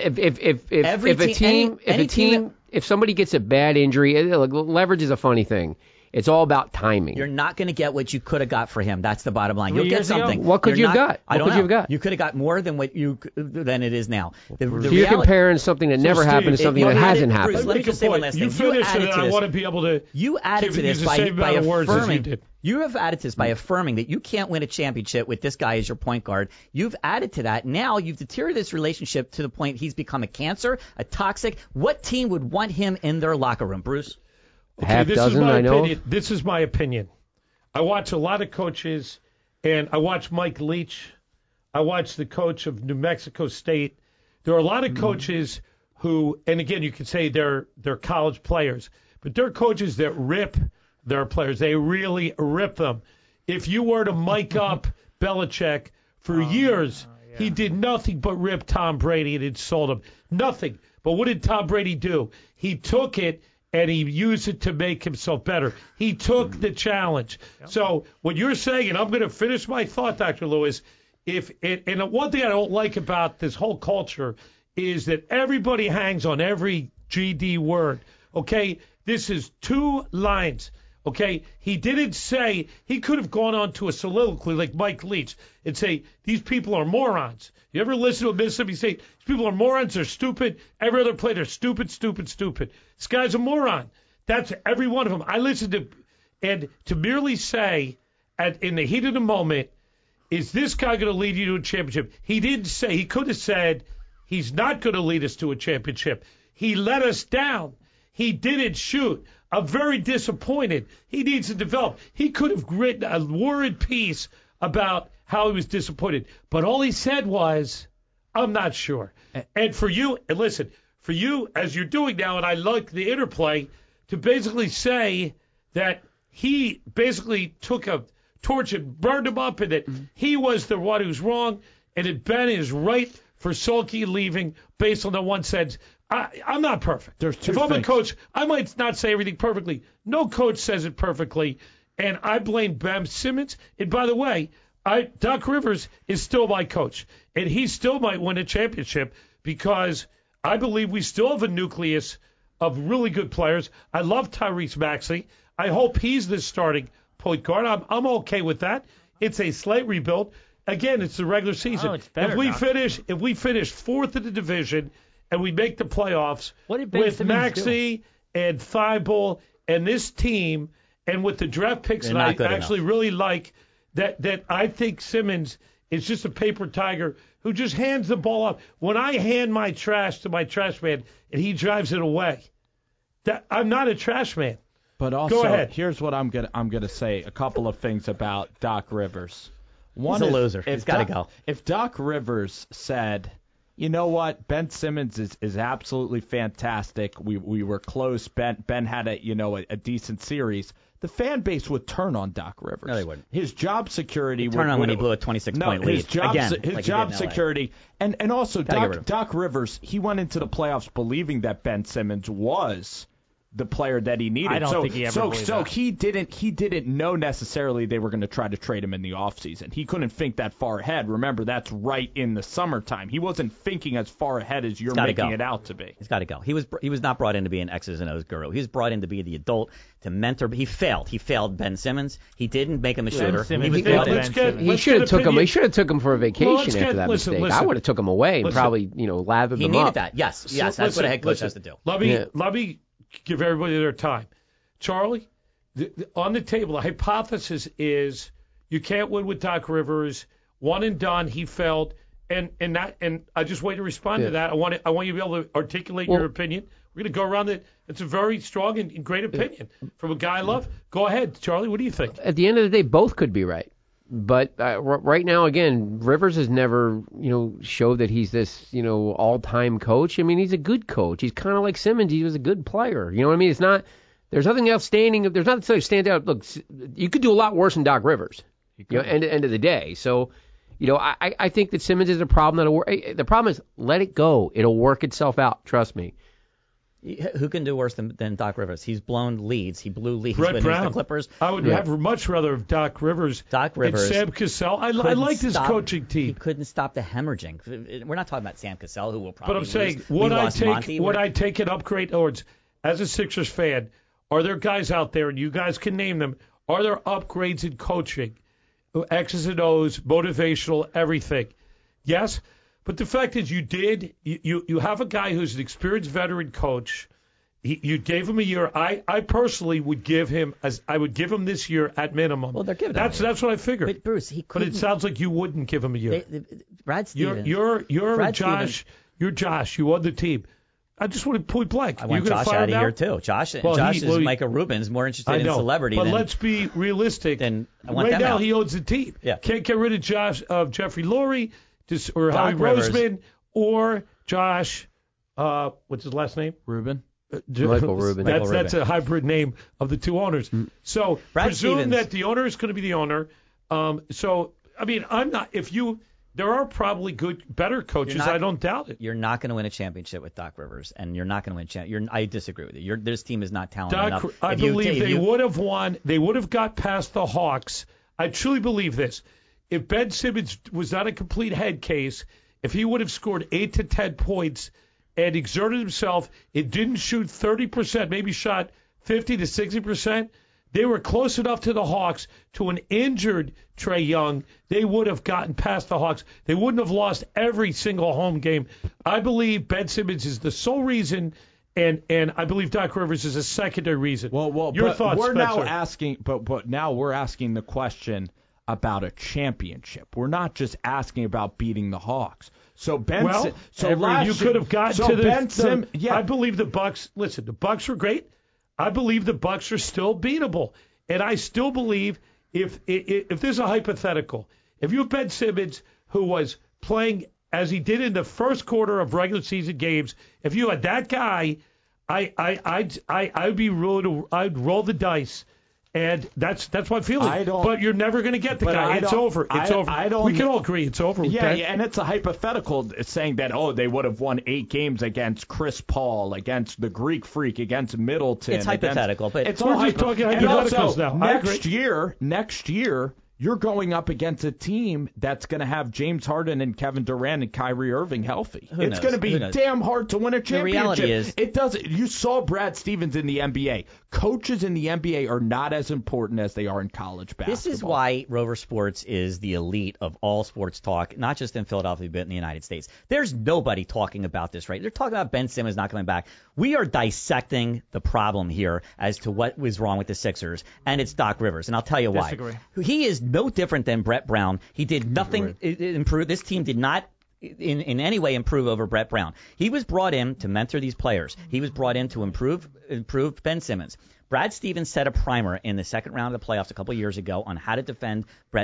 If somebody gets a bad injury, leverage is a funny thing. It's all about timing. You're not going to get what you could have got for him. That's the bottom line. You'll get something. What could you have got? I don't know. You could have got more than than it is now. You're comparing something that never happened to something that hasn't happened. Bruce, let me just say one last thing. You finished it, and I want to be able to. You added to this by affirming. You have added to this by affirming that you can't win a championship with this guy as your point guard. You've added to that. Now you've deteriorated this relationship to the point he's become a cancer, a toxic. What team would want him in their locker room, Bruce? Okay, this is my opinion. I watch a lot of coaches, and I watch Mike Leach. I watch the coach of New Mexico State. There are a lot of coaches who, and again, you could say they're college players, but they're coaches that rip their players. They really rip them. If you were to mic up Belichick for years, He did nothing but rip Tom Brady and insult him. Nothing. But what did Tom Brady do? He took it and he used it to make himself better. He took the challenge. So what you're saying, and I'm going to finish my thought, Dr. Lewis, and one thing I don't like about this whole culture is that everybody hangs on every GD word. Okay, this is 2 lines. Okay, he didn't say, he could have gone on to a soliloquy like Mike Leach and say, these people are morons. You ever listen to a Mississippi State? These people are morons, they're stupid. Every other player, they're stupid, stupid, stupid. This guy's a moron. That's every one of them. I listened to, and to merely say, in the heat of the moment, is this guy going to lead you to a championship? He didn't say, he could have said, he's not going to lead us to a championship. He let us down. He didn't shoot. I'm very disappointed. He needs to develop. He could have written a lurid piece about how he was disappointed. But all he said was, I'm not sure. And for you, and listen, for you, as you're doing now, and I like the interplay, to basically say that he basically took a torch and burned him up and that he was the one who's wrong and that Ben is right for Sulky leaving based on the one sentence. I'm not perfect. There's two if I'm things. a coach, I might not say everything perfectly. No coach says it perfectly, and I blame Ben Simmons. And by the way, Doc Rivers is still my coach, and he still might win a championship because I believe we still have a nucleus of really good players. I love Tyrese Maxey. I hope he's the starting point guard. I'm okay with that. It's a slight rebuild. Again, it's the regular season. Oh, it's better, if we finish 4th in the division and we make the playoffs with Maxey and Thibault and this team and with the draft picks that I actually really like, that I think Simmons is just a paper tiger who just hands the ball up. When I hand my trash to my trash man and he drives it away, I'm not a trash man. But also, Go ahead. Here's what I'm gonna say. A couple of things about Doc Rivers. One He's a is, loser. He's got to go. If Doc Rivers said, you know what, Ben Simmons is absolutely fantastic. We were close. Ben had a decent series. The fan base would turn on Doc Rivers. No, they wouldn't. His job security would turn on when he blew a 26-point lead. His job, Again, his like job security, and also Doc Rivers, he went into the playoffs believing that Ben Simmons was the player that he needed. I don't think he ever believed that. He didn't know necessarily they were going to try to trade him in the offseason. He couldn't think that far ahead. Remember, that's right in the summertime. He wasn't thinking as far ahead as you're making it out to be. He's got to go. He was not brought in to be an X's and O's guru. He was brought in to be the adult, to mentor. He failed. He failed Ben Simmons. He didn't make him a shooter. He should have took him. He should have took him for a vacation after that mistake. I would have took him away and probably lathered them up. He needed that. Yes, that's what a head coach has to do. Let me give everybody their time. Charlie, on the table, the hypothesis is you can't win with Doc Rivers. One and done, he failed, and I just want you to respond to that. I want you to be able to articulate your opinion. We're going to go around it. It's a very strong and great opinion from a guy I love. Go ahead, Charlie. What do you think? At the end of the day, both could be right. But right now, again, Rivers has never, showed that he's this, all-time coach. I mean, he's a good coach. He's kind of like Simmons. He was a good player. You know what I mean? It's not. There's nothing outstanding. There's nothing that stands out. Look, you could do a lot worse than Doc Rivers. End of the day. So, I think that Simmons is a problem that'll work. The problem is let it go. It'll work itself out. Trust me. Who can do worse than Doc Rivers? He's blown leads. He blew leads Brett with Brown. the Clippers. I would have much rather have Doc Rivers. And Sam Cassell. I liked his coaching team. He couldn't stop the hemorrhaging. We're not talking about Sam Cassell, who will probably. But I'm saying, would I take an upgrade? Towards as a Sixers fan, are there guys out there, and you guys can name them? Are there upgrades in coaching, X's and O's, motivational, everything? Yes. But the fact is, you have a guy who's an experienced veteran coach. You gave him a year. I personally would give him this year at minimum. Well, they're giving that's what I figured. But Bruce, But it sounds like you wouldn't give him a year. Brad Stevens. You're Brad Josh. Stevens. You're Josh. You won the team. I just want to point blank. I want Josh out of here too. Josh is Micah Rubin's more interested in celebrity. But let's be realistic. Right now, he owns the team. Yeah. Can't get rid of Jeffrey Lurie or Howie Rivers. Roseman or Josh. What's his last name? Rubin. Michael Rubin. That's a hybrid name of the two owners. So presume that the owner is going to be the owner. So I mean, I'm not. If you there are probably better coaches. I don't doubt it. You're not going to win a championship with Doc Rivers, and you're not going to win I disagree with you. This team is not talented enough. I believe they would have won. They would have got past the Hawks. I truly believe this. If Ben Simmons was not a complete head case, if he would have scored 8 to 10 points and exerted himself, it didn't shoot 30%, maybe shot 50 to 60%, they were close enough to the Hawks, to an injured Trae Young, they would have gotten past the Hawks. They wouldn't have lost every single home game. I believe Ben Simmons is the sole reason, and I believe Doc Rivers is a secondary reason. Well, your thoughts, we're Spencer? now asking, but now we're asking the question about a championship. We're not just asking about beating the Hawks. So you could have gotten to the. Yeah. I believe the Bucks. Listen, the Bucks were great. I believe the Bucks are still beatable, and I still believe if there's a hypothetical, if you have Ben Simmons who was playing as he did in the first quarter of regular season games, if you had that guy, I'd roll the dice. And that's my feeling. But you're never going to get the guy. It's over. It's over. We can all agree it's over. Yeah, and it's a hypothetical saying that, they would have won 8 games against Chris Paul, against the Greek Freak, against Middleton. It's hypothetical, but it's we're all just talking hypotheticals and also, now. Next year, you're going up against a team that's going to have James Harden and Kevin Durant and Kyrie Irving healthy. It's going to be damn hard to win a championship. The reality is, it doesn't. You saw Brad Stevens in the NBA. Coaches in the NBA are not as important as they are in college basketball. This is why Rover Sports is the elite of all sports talk, not just in Philadelphia, but in the United States. There's nobody talking about this, right? They're talking about Ben Simmons not coming back. We are dissecting the problem here as to what was wrong with the Sixers, and it's Doc Rivers. And I'll tell you why. Disagree. He is no different than Brett Brown. He did nothing improve. This team did not in any way improve over Brett Brown. He was brought in to mentor these players. He was brought in to improve Ben Simmons. Brad Stevens set a primer in the second round of the playoffs a couple years ago on how to defend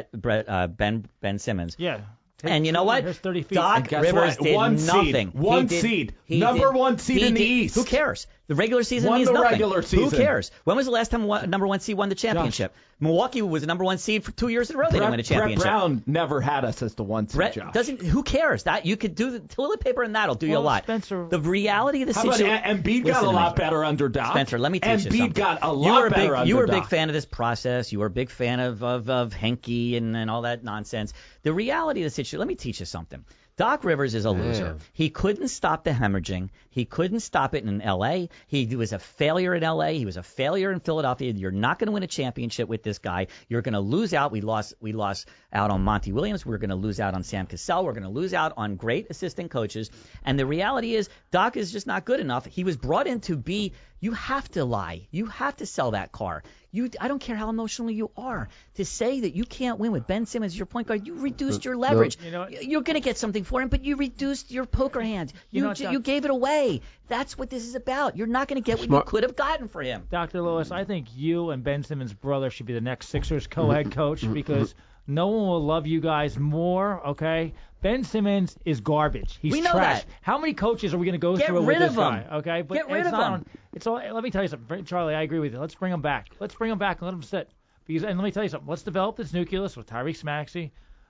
Ben Simmons. Yeah. And you know what? 30 feet. Doc Rivers did nothing. One seed. Number 1 seed in the East. Who cares? The regular season won means the nothing. Regular season. Who cares? When was the last time number 1 seed won the championship? Josh. Milwaukee was the number 1 seed for 2 years in a row. They didn't win a championship. Brett Brown never had us as the 1 seed. Who cares? That you could do the toilet paper, and that'll do you a lot. Spencer, the reality of the situation. Embiid got a lot better under Doc. Spencer, let me teach you something. Embiid got a lot better under Doc. You were a big fan of this process. You were a big fan of Henke and all that nonsense. The reality of the situation. Let me teach you something. Doc Rivers is a loser. He couldn't stop the hemorrhaging. He couldn't stop it in L.A. He was a failure in L.A. He was a failure in Philadelphia. You're not going to win a championship with this guy. You're going to lose out. We lost out on Monty Williams. We're going to lose out on Sam Cassell. We're going to lose out on great assistant coaches. And the reality is Doc is just not good enough. He was brought in to be – you have to lie. You have to sell that car. I don't care how emotional you are. To say that you can't win with Ben Simmons as your point guard, you reduced your leverage. You're going to get something for him, but you reduced your poker hand. You gave it away. That's what this is about. You're not going to get what you could have gotten for him. Dr. Lewis, I think you and Ben Simmons' brother should be the next Sixers co-head coach because no one will love you guys more, okay? Ben Simmons is garbage. He's we know trash. That. How many coaches are we going to go through with this guy? Okay, but get rid of him. Let me tell you something, Charlie. I agree with you. Let's bring him back. Let's bring him back and let him sit. And let me tell you something. Let's develop this nucleus with Tyrese Maxey,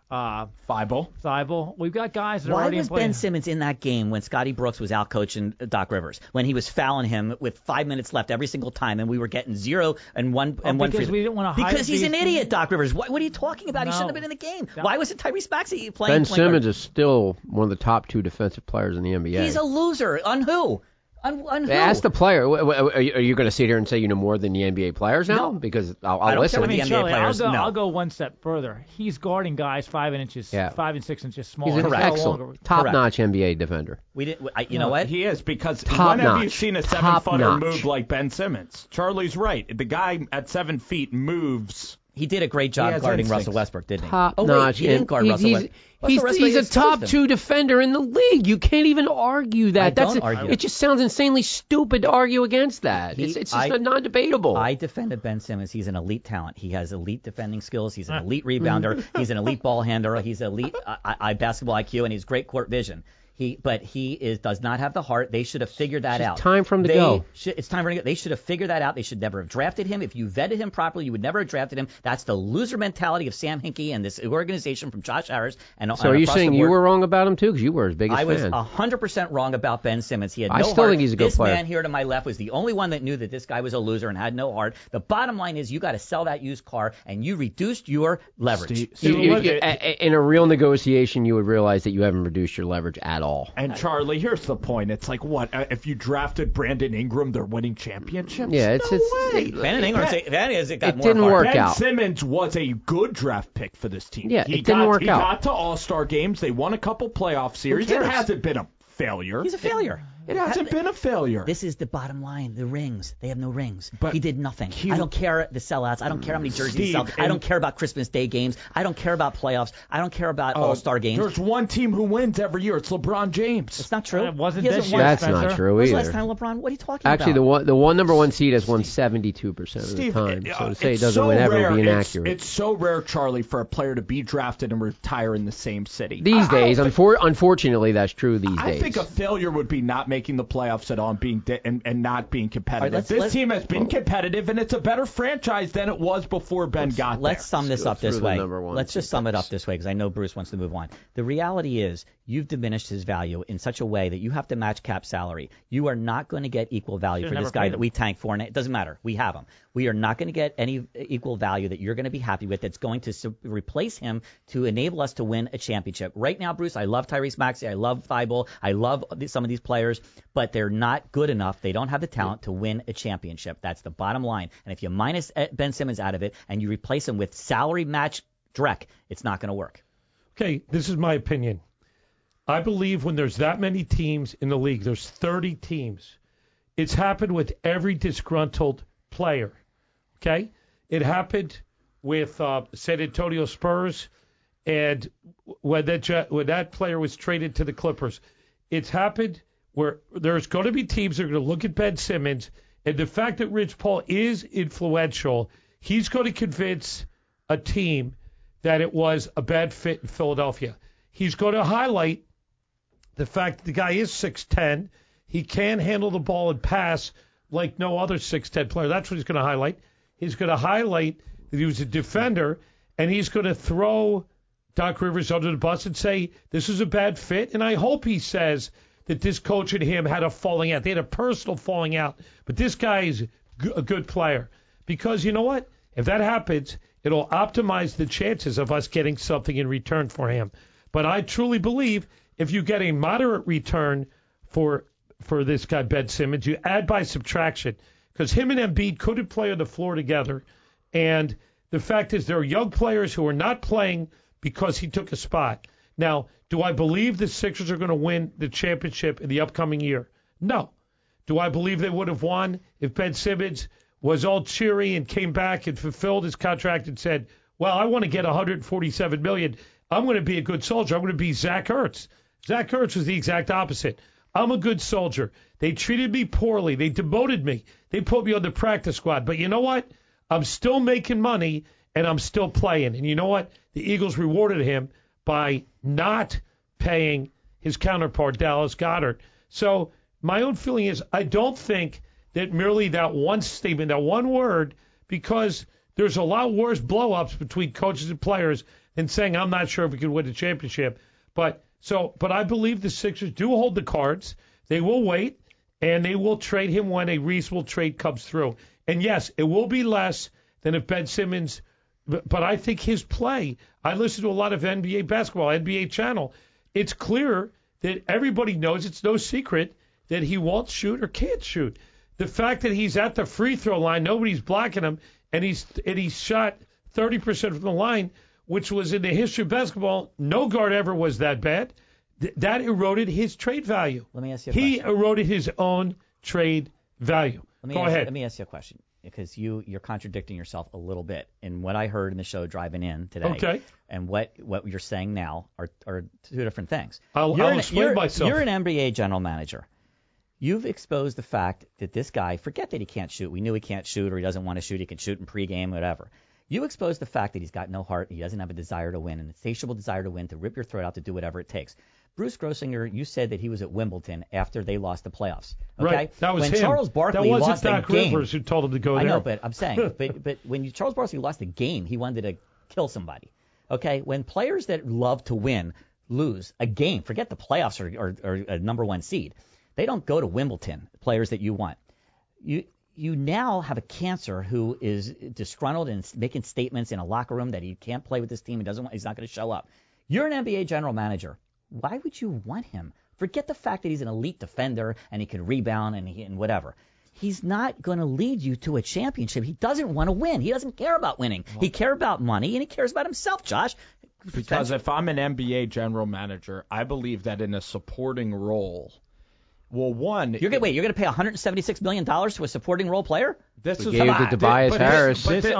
Thibault. We've got guys that are already in play. Why was Ben Simmons in that game when Scotty Brooks was out coaching Doc Rivers? When he was fouling him with 5 minutes left every single time, and we were getting 0 and 1 and 1 because we didn't want to hide. Because he's an idiot, Doc Rivers. What are you talking about? No. He shouldn't have been in the game. Why wasn't Tyrese Maxey playing? Ben Simmons is still one of the top 2 defensive players in the NBA. He's a loser. On who? On who? Ask the player. Are you going to sit here and say you know more than the NBA players now? No. Because I'll listen. I mean, the NBA Charlie, players. I'll go one step further. He's guarding guys 5 and 6 inches smaller. He's an excellent, top-notch NBA defender. You know what? He is because top when notch. have you seen a 7-footer move like Ben Simmons? Charlie's right. The guy at 7 feet moves. He did a great job guarding Russell Westbrook, didn't he? Top-notch. He didn't guard Russell Westbrook. He's a top 2 defender in the league. You can't even argue that. Argue. It just sounds insanely stupid to argue against that. It's just non-debatable. I defended Ben Simmons. He's an elite talent. He has elite defending skills. He's an elite rebounder. He's an elite ball handler. He's elite basketball IQ, and he's great court vision. But he does not have the heart. They should have figured that out. It's time for him to go. It's time for him to go. They should have figured that out. They should never have drafted him. If you vetted him properly, you would never have drafted him. That's the loser mentality of Sam Hinkie and this organization from Josh Harris. So are you saying you were wrong about him too? Because you were his biggest fan. I was 100% wrong about Ben Simmons. He had no heart. I still think he's a good player. This man here to my left was the only one that knew that this guy was a loser and had no heart. The bottom line is you got to sell that used car, and you reduced your leverage. In a real negotiation, you would realize that you haven't reduced your leverage at all. And Charlie, here's the point. It's like, what? If you drafted Brandon Ingram, they're winning championships? Yeah, no way. Brandon Ingram, it didn't work out. Ben Simmons was a good draft pick for this team. Yeah, it didn't work out. He got to All-Star games. They won a couple playoff series. It hasn't been a failure. He's a failure. It hasn't been a failure. This is the bottom line. The rings. They have no rings. But he did nothing. I don't care the sellouts. I don't care how many jerseys he sells. I don't care about Christmas Day games. I don't care about playoffs. I don't care about All-Star games. There's one team who wins every year. It's LeBron James. It's not true. It wasn't this year. That's not true When's either. the last time LeBron? What are you talking about? Actually, the number one seed has won 72% of the time. So to say it doesn't win ever would be inaccurate. It's so rare, Charlie, for a player to be drafted and retire in the same city. These days, unfortunately, that's true these days. I think a failure would be not making the playoffs at all and not being competitive. Right, this team has been competitive, and it's a better franchise than it was before Ben got there. Let's sum this up this way. Let's just sum it up this way, because I know Bruce wants to move on. The reality is you've diminished his value in such a way that you have to match cap salary. You are not going to get equal value for this guy that we tanked for, and it doesn't matter. We have him. We are not going to get any equal value that you're going to be happy with that's going to replace him to enable us to win a championship. Right now, Bruce, I love Tyrese Maxey. I love Thibault. I love some of these players, but they're not good enough. They don't have the talent to win a championship. That's the bottom line. And if you minus Ben Simmons out of it and you replace him with salary match Drek, it's not going to work. Okay, this is my opinion. I believe when there's that many teams in the league, there's 30 teams, it's happened with every disgruntled player. Okay? It happened with San Antonio Spurs, and when that player was traded to the Clippers. It's happened where there's going to be teams that are going to look at Ben Simmons, and the fact that Rich Paul is influential, he's going to convince a team that it was a bad fit in Philadelphia. He's going to highlight the fact that the guy is 6'10", he can handle the ball and pass like no other 6'10" player. That's what he's going to highlight. He's going to highlight that he was a defender, and he's going to throw Doc Rivers under the bus and say, this is a bad fit. And I hope he says that this coach and him had a falling out. They had a personal falling out. But this guy is a good player. Because you know what? If that happens, it'll optimize the chances of us getting something in return for him. But I truly believe if you get a moderate return for this guy, Ben Simmons, you add by subtraction. Because him and Embiid couldn't play on the floor together. And the fact is there are young players who are not playing because he took a spot. Now, do I believe the Sixers are going to win the championship in the upcoming year? No. Do I believe they would have won if Ben Simmons was all cheery and came back and fulfilled his contract and said, well, I want to get $147 million. I'm going to be a good soldier. I'm going to be Zach Ertz. Zach Ertz was the exact opposite. I'm a good soldier. They treated me poorly. They demoted me. They put me on the practice squad. But you know what? I'm still making money, and I'm still playing. And you know what? The Eagles rewarded him by not paying his counterpart, Dallas Goedert. So my own feeling is I don't think that merely that one statement, that one word, because there's a lot worse blow-ups between coaches and players than saying I'm not sure if we can win the championship. But I believe the Sixers do hold the cards. They will wait, and they will trade him when a reasonable trade comes through. And, yes, it will be less than if Ben Simmons – but I think his play – I listen to a lot of NBA basketball, NBA channel. It's clear that everybody knows, it's no secret, that he won't shoot or can't shoot. The fact that he's at the free throw line, nobody's blocking him, and he's shot 30% from the line, which was in the history of basketball, no guard ever was that bad. That eroded his trade value. Let me ask you a question. He eroded his own trade value. Go ahead. Let me ask you a question, because you're contradicting yourself a little bit in what I heard in the show driving in today. Okay. And what you're saying now are two different things. I'll explain myself. You're an NBA general manager. You've exposed the fact that this guy, forget that he can't shoot. We knew he can't shoot, or he doesn't want to shoot. He can shoot in pregame, whatever. You exposed the fact that he's got no heart, he doesn't have a desire to win, an insatiable desire to win, to rip your throat out, to do whatever it takes. Bruce Grossinger, you said that he was at Wimbledon after they lost the playoffs. Okay? Right, that was when him. Charles Barkley that lost wasn't Doc the game. Rivers who told him to go there. I know, but I'm saying, but when Charles Barkley lost the game, he wanted to kill somebody. Okay? When players that love to win lose a game, forget the playoffs or a number one seed, they don't go to Wimbledon, players that you want. You now have a cancer who is disgruntled and making statements in a locker room that he can't play with this team. He's not going to show up. You're an NBA general manager. Why would you want him? Forget the fact that he's an elite defender and he can rebound and whatever. He's not going to lead you to a championship. He doesn't want to win. He doesn't care about winning. He cares about money and he cares about himself, Josh. Because if I'm an NBA general manager, I believe that in a supporting role. Well, you're going to pay $176 million to a supporting role player? This is gave to Tobias Harris.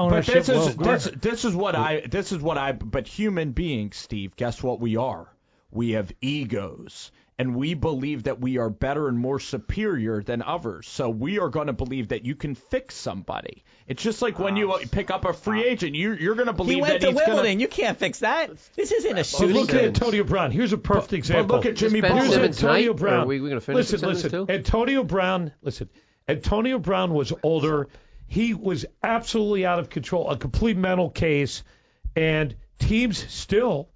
This is what I. But human beings, Steve, guess what we are? We have egos, and we believe that we are better and more superior than others. So we are going to believe that you can fix somebody. It's just like when you pick up a free agent, you're going to believe that he's going to. He went to Wimbledon. You can't fix that. This isn't a shooting. Look at Antonio Brown. Here's a perfect example. But look at Jimmy Butler. Here's Antonio Brown. Are we going to finish listen. too? Antonio Brown. Listen. Antonio Brown was older. He was absolutely out of control. A complete mental case, and teams still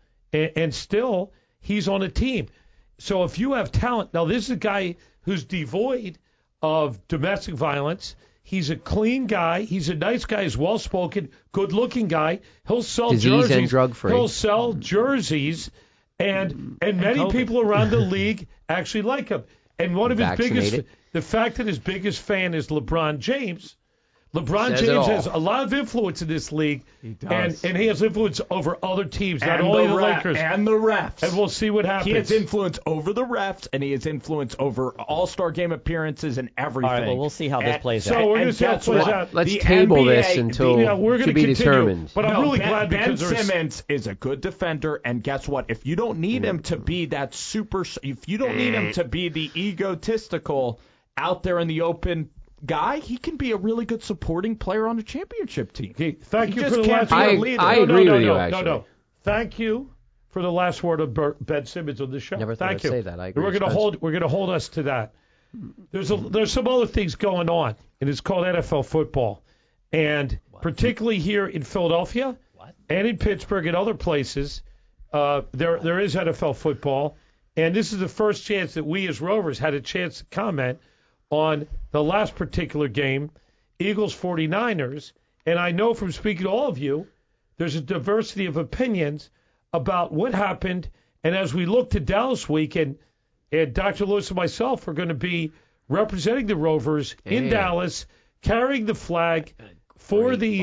he's on a team. So if you have talent, now this is a guy who's devoid of domestic violence. He's a clean guy. He's a nice guy. He's well-spoken, good-looking guy. He'll sell jerseys. And drug-free. He'll sell jerseys, and many people around the league actually like him. And one of his biggest, the fact that his biggest fan is LeBron James. LeBron James has a lot of influence in this league, and he has influence over other teams, not only the Lakers. And the refs. And we'll see what happens. He has influence over the refs, and he has influence over All-Star game appearances and everything. All right, well, we'll see how this plays out. So we're going to see how it plays out. Let's table this until to be determined. But I'm really glad Ben because Simmons is a good defender, and guess what? If you don't need him to be that if you don't need him to be the egotistical out there in the open guy, he can be a really good supporting player on a championship team. Okay, thank you for the last word. I agree with you, actually. No. Thank you for the last word of Ben Simmons on the show. Never thought Thank I'd you. say that. I agree. We're going to hold us to that. There's some other things going on, and it's called NFL football, and particularly here in Philadelphia and in Pittsburgh and other places, there is NFL football, and this is the first chance that we as Rovers had a chance to comment on the last particular game, Eagles 49ers, and I know from speaking to all of you, there's a diversity of opinions about what happened, and as we look to Dallas week, and Dr. Lewis and myself are going to be representing the Rovers in Dallas, carrying the flag for the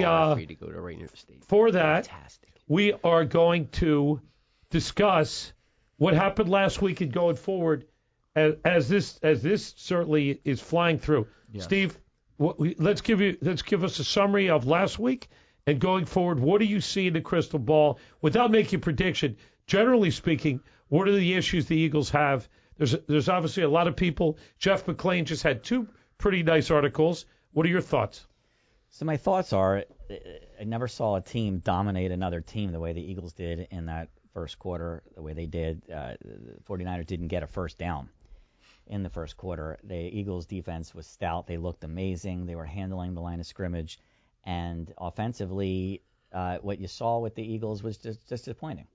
for that. Fantastic. We are going to discuss what happened last week and going forward. As this certainly is flying through, yes. Steve, let's give us a summary of last week and going forward. What do you see in the crystal ball without making a prediction? Generally speaking, what are the issues the Eagles have? There's obviously a lot of people. Jeff McClain just had 2 pretty nice articles. What are your thoughts? So my thoughts are, I never saw a team dominate another team the way the Eagles did in that first quarter, the way they did. The 49ers didn't get a first down in the first quarter. The Eagles' defense was stout. They looked amazing. They were handling the line of scrimmage. And offensively, what you saw with the Eagles was just disappointing.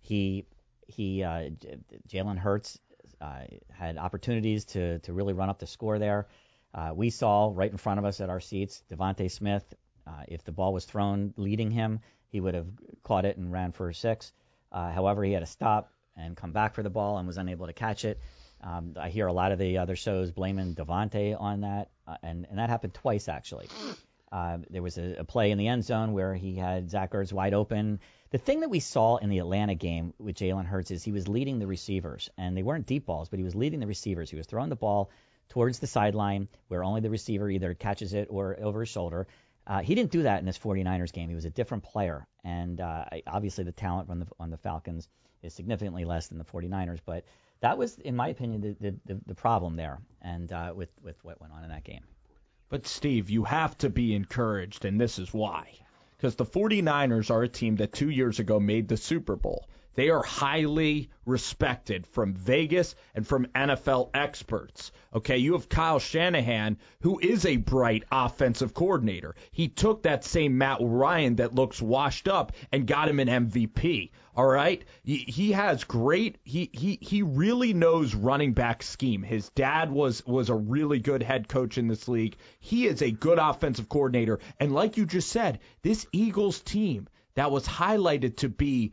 Jalen Hurts had opportunities to really run up the score there. We saw right in front of us at our seats, Devontae Smith, if the ball was thrown leading him, he would have caught it and ran for 6. However, he had to stop and come back for the ball and was unable to catch it. I hear a lot of the other shows blaming Devontae on that, and that happened twice, actually. There was a play in the end zone where he had Zach Ertz wide open. The thing that we saw in the Atlanta game with Jalen Hurts is he was leading the receivers, and they weren't deep balls, but he was leading the receivers. He was throwing the ball towards the sideline where only the receiver either catches it or over his shoulder. He didn't do that in this 49ers game. He was a different player, and obviously the talent on the Falcons is significantly less than the 49ers, but that was, in my opinion, the problem there, and with what went on in that game. But, Steve, you have to be encouraged, and this is why. Because the 49ers are a team that 2 years ago made the Super Bowl. They are highly respected from Vegas and from NFL experts. Okay, you have Kyle Shanahan, who is a bright offensive coordinator. He took that same Matt Ryan that looks washed up and got him an MVP. All right, he has great. He really knows running back scheme. His dad was a really good head coach in this league. He is a good offensive coordinator, and like you just said, this Eagles team that was highlighted to be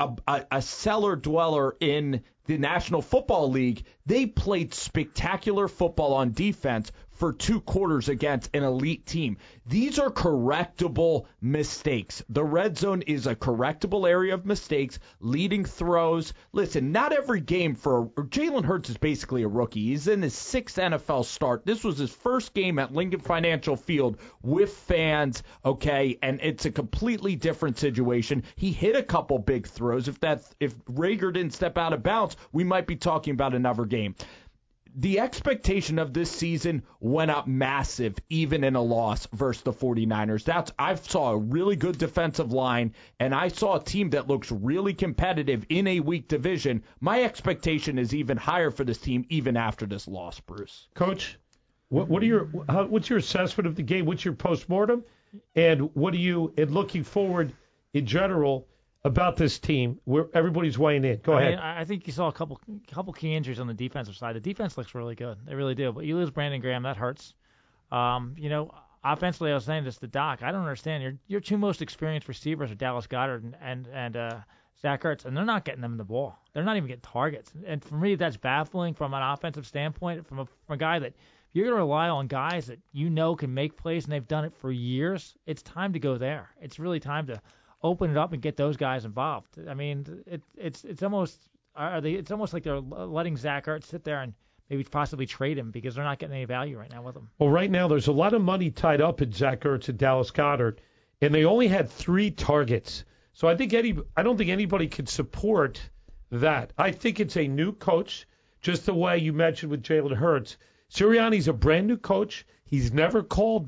a cellar dweller in the National Football League, they played spectacular football on defense for 2 quarters against an elite team. These are correctable mistakes. The red zone is a correctable area of mistakes, leading throws. Listen, not every game for Jalen Hurts is basically a rookie. He's in his 6th NFL start. This was his first game at Lincoln Financial Field with fans, okay, and it's a completely different situation. He hit a couple big throws. If Rager didn't step out of bounds, we might be talking about another game. The expectation of this season went up massive, even in a loss versus the 49ers. I saw a really good defensive line, and I saw a team that looks really competitive in a weak division. My expectation is even higher for this team, even after this loss, Bruce. Coach, what's your assessment of the game? What's your postmortem? And looking forward in general about this team where everybody's weighing in? Go ahead. I think you saw a couple key injuries on the defensive side. The defense looks really good. They really do. But you lose Brandon Graham, that hurts. Offensively, I was saying this to Doc. I don't understand. Your 2 most experienced receivers are Dallas Goedert and Zach Ertz, and they're not getting them the ball. They're not even getting targets. And for me, that's baffling from an offensive standpoint. From a guy that you're going to rely on guys that can make plays, and they've done it for years. It's time to go there. It's really time to open it up and get those guys involved. I mean, it's almost like they're letting Zach Ertz sit there and maybe possibly trade him because they're not getting any value right now with him. Well, right now there's a lot of money tied up in Zach Ertz and Dallas Goedert, and they only had 3 targets. So I don't think anybody could support that. I think it's a new coach, just the way you mentioned with Jalen Hurts. Sirianni's a brand new coach. He's never called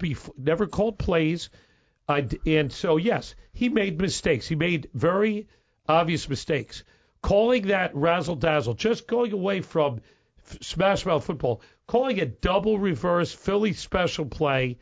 plays. And so, yes, he made mistakes. He made very obvious mistakes. Calling that razzle-dazzle, just going away from smash mouth football, calling a double reverse Philly special play,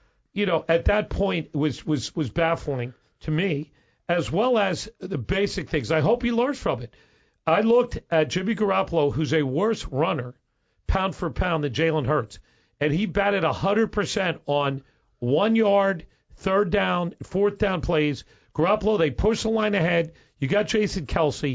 at that point was baffling to me, as well as the basic things. I hope he learns from it. I looked at Jimmy Garoppolo, who's a worse runner, pound for pound, than Jalen Hurts, and he batted 100% on 1 yard, 3rd down, 4th down plays. Garoppolo, they push the line ahead. You got Jason Kelce.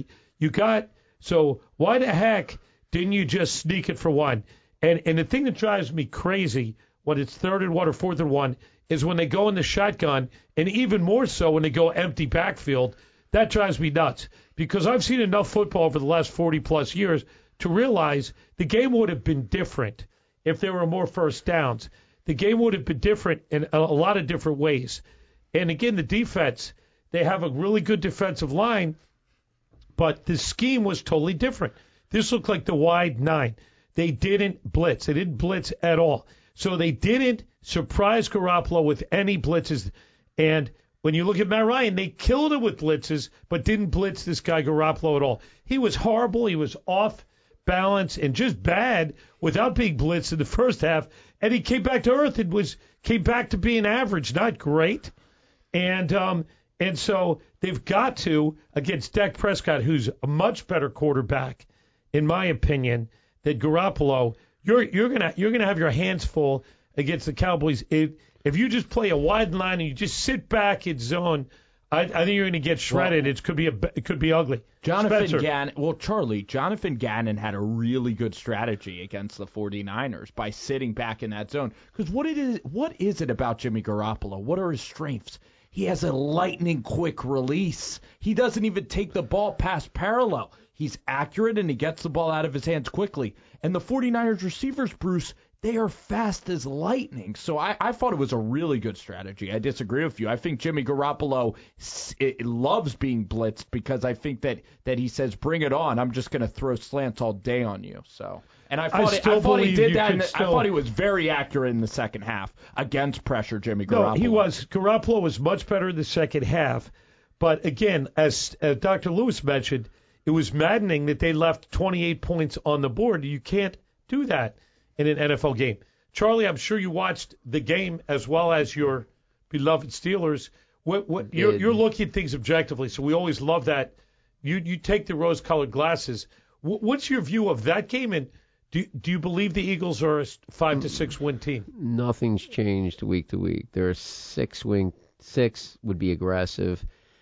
So why the heck didn't you just sneak it for 1? And the thing that drives me crazy when it's 3rd and 1 or 4th and 1 is when they go in the shotgun, and even more so when they go empty backfield. That drives me nuts because I've seen enough football over the last 40-plus years to realize the game would have been different if there were more first downs. The game would have been different in a lot of different ways. And again, the defense, they have a really good defensive line, but the scheme was totally different. This looked like the wide 9. They didn't blitz. They didn't blitz at all. So they didn't surprise Garoppolo with any blitzes. And when you look at Matt Ryan, they killed him with blitzes, but didn't blitz this guy Garoppolo at all. He was horrible. He was off balance and just bad without being blitzed in the first half. And he came back to earth and came back to being average, not great. And so they've got to, against Dak Prescott, who's a much better quarterback, in my opinion, than Garoppolo. You're gonna have your hands full against the Cowboys if you just play a wide line and you just sit back in zone. I think you're going to get shredded. Well, it could be ugly. Jonathan Gannon had a really good strategy against the 49ers by sitting back in that zone. Because what is it about Jimmy Garoppolo? What are his strengths? He has a lightning quick release. He doesn't even take the ball past parallel. He's accurate and he gets the ball out of his hands quickly. And the 49ers receivers, Bruce, they are fast as lightning. So I thought it was a really good strategy. I disagree with you. I think Jimmy Garoppolo loves being blitzed because I think that he says, bring it on. I'm just going to throw slants all day on you. So, and I thought he did that. I thought he was very accurate in the second half against pressure, Jimmy Garoppolo. No, he was. Garoppolo was much better in the second half. But again, as Dr. Lewis mentioned, it was maddening that they left 28 points on the board. You can't do that in an NFL game. Charlie, I'm sure you watched the game as well as your beloved Steelers. You're looking at things objectively, so we always love that. You take the rose-colored glasses. What's your view of that game, and do you believe the Eagles are a 5-6 win team? Nothing's changed week to week. They're 6 would be aggressive.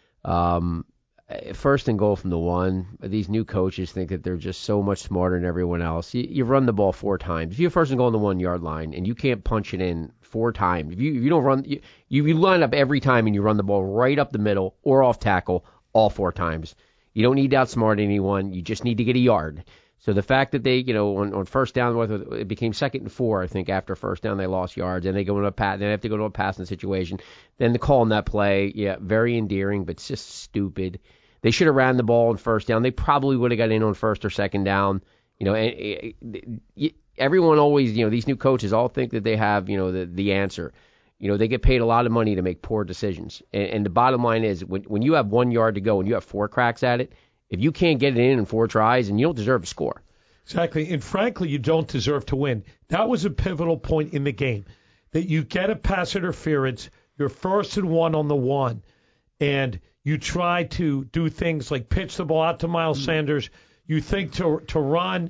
First and goal from the 1. These new coaches think that they're just so much smarter than everyone else. You run the ball 4 times. If you have first and goal on the 1 yard line and you can't punch it in 4 times, if you don't run, you line up every time and you run the ball right up the middle or off tackle all 4 times. You don't need to outsmart anyone. You just need to get a yard. So the fact that they, on first down, it became 2nd and 4, I think, after first down they lost yards, and they have to go to a passing situation. Then the call on that play, very endearing, but it's just stupid. They should have ran the ball on first down. They probably would have got in on first or second down. Everyone always, these new coaches all think that they have, the answer. They get paid a lot of money to make poor decisions. And the bottom line is, when you have 1 yard to go and you have 4 cracks at it, if you can't get it in 4 tries, and you don't deserve to score. Exactly. And frankly, you don't deserve to win. That was a pivotal point in the game, that you get a pass interference, you're 1st and 1 on the 1, and you try to do things like pitch the ball out to Miles Sanders. You think to run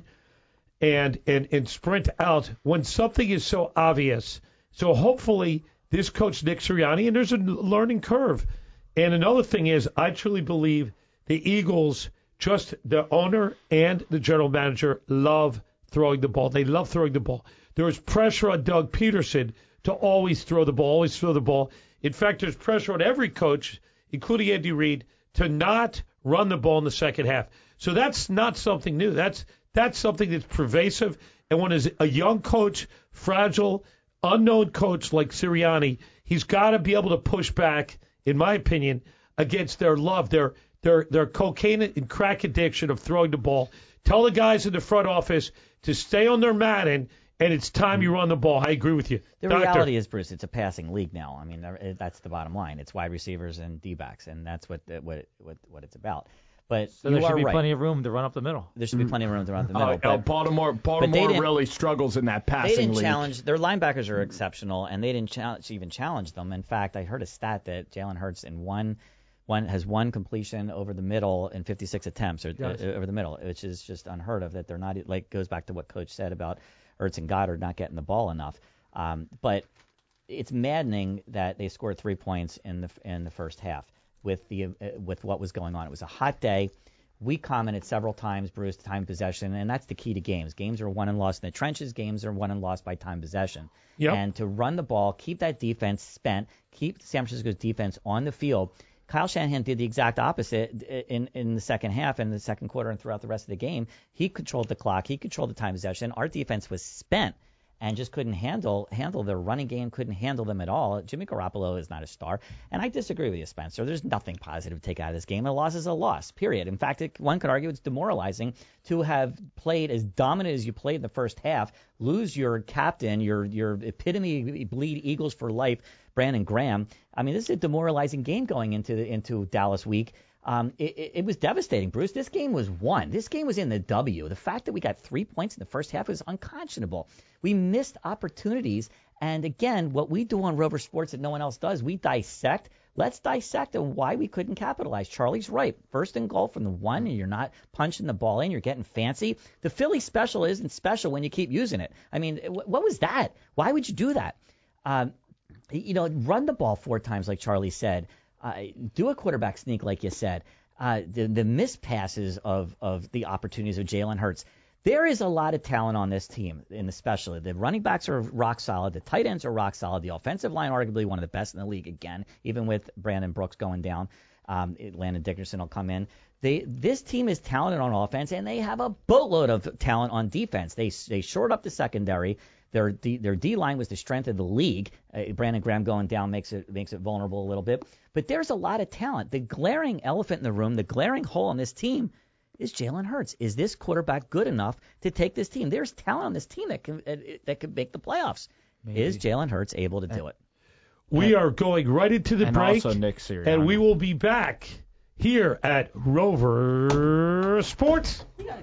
and sprint out when something is so obvious. So hopefully this coach, Nick Sirianni, and there's a learning curve. And another thing is, I truly believe the Eagles, just the owner and the general manager, love throwing the ball. They love throwing the ball. There is pressure on Doug Peterson to always throw the ball, In fact, there's pressure on every coach, including Andy Reid, to not run the ball in the second half. So that's not something new. That's something that's pervasive. And when is a young coach, fragile, unknown coach like Sirianni, he's got to be able to push back, in my opinion, against their love, their cocaine and crack addiction of throwing the ball. Tell the guys in the front office to stay on their mat, and it's time you run the ball. I agree with you. The reality is, Bruce, it's a passing league now. I mean, that's the bottom line. It's wide receivers and D-backs, and that's what it's about. But so there should be plenty of room to run up the middle. There should be plenty of room to run up the middle. Baltimore really struggles in that passing league. They didn't challenge. Their linebackers are exceptional, and they didn't challenge them. In fact, I heard a stat that Jalen Hurts has one completion over the middle in 56 attempts over the middle, which is just unheard of. That they're not, goes back to what Coach said about Ertz and Goddard not getting the ball enough. But it's maddening that they scored 3 points in the first half with what was going on. It was a hot day. We commented several times, Bruce, time possession, and that's the key to games. Games are won and lost in the trenches. Games are won and lost by time possession. Yep. And to run the ball, keep that defense spent, keep San Francisco's defense on the field. Kyle Shanahan did the exact opposite in the second half and the second quarter and throughout the rest of the game. He controlled the clock. He controlled the time possession. Our defense was spent and just couldn't handle their running game, couldn't handle them at all. Jimmy Garoppolo is not a star. And I disagree with you, Spencer. There's nothing positive to take out of this game. A loss is a loss, period. In fact, one could argue it's demoralizing to have played as dominant as you played in the first half, lose your captain, your epitome bleed Eagles for life, Brandon Graham. I mean, this is a demoralizing game going into Dallas week. It was devastating, Bruce. This game was won. This game was in the W. The fact that we got 3 points in the first half was unconscionable. We missed opportunities. And again, what we do on Rover Sports that no one else does, we dissect. Let's dissect why we couldn't capitalize. Charlie's right. 1st and goal from the 1, and you're not punching the ball in. You're getting fancy. The Philly special isn't special when you keep using it. I mean, what was that? Why would you do that? Run the ball 4 times, like Charlie said. Do a quarterback sneak, like you said. The missed passes of the opportunities of Jalen Hurts. There is a lot of talent on this team, in the special. The running backs are rock solid. The tight ends are rock solid. The offensive line, arguably one of the best in the league again, even with Brandon Brooks going down. Landon Dickerson will come in. This team is talented on offense, and they have a boatload of talent on defense. They shored up the secondary. Their D-line was the strength of the league. Brandon Graham going down makes it vulnerable a little bit. But there's a lot of talent. The glaring elephant in the room, the glaring hole on this team is Jalen Hurts. Is this quarterback good enough to take this team? There's talent on this team that could make the playoffs. Maybe. Is Jalen Hurts able to do it? We are going right into the break, also Nick Sirianni. and we will be back here at Rover Sports.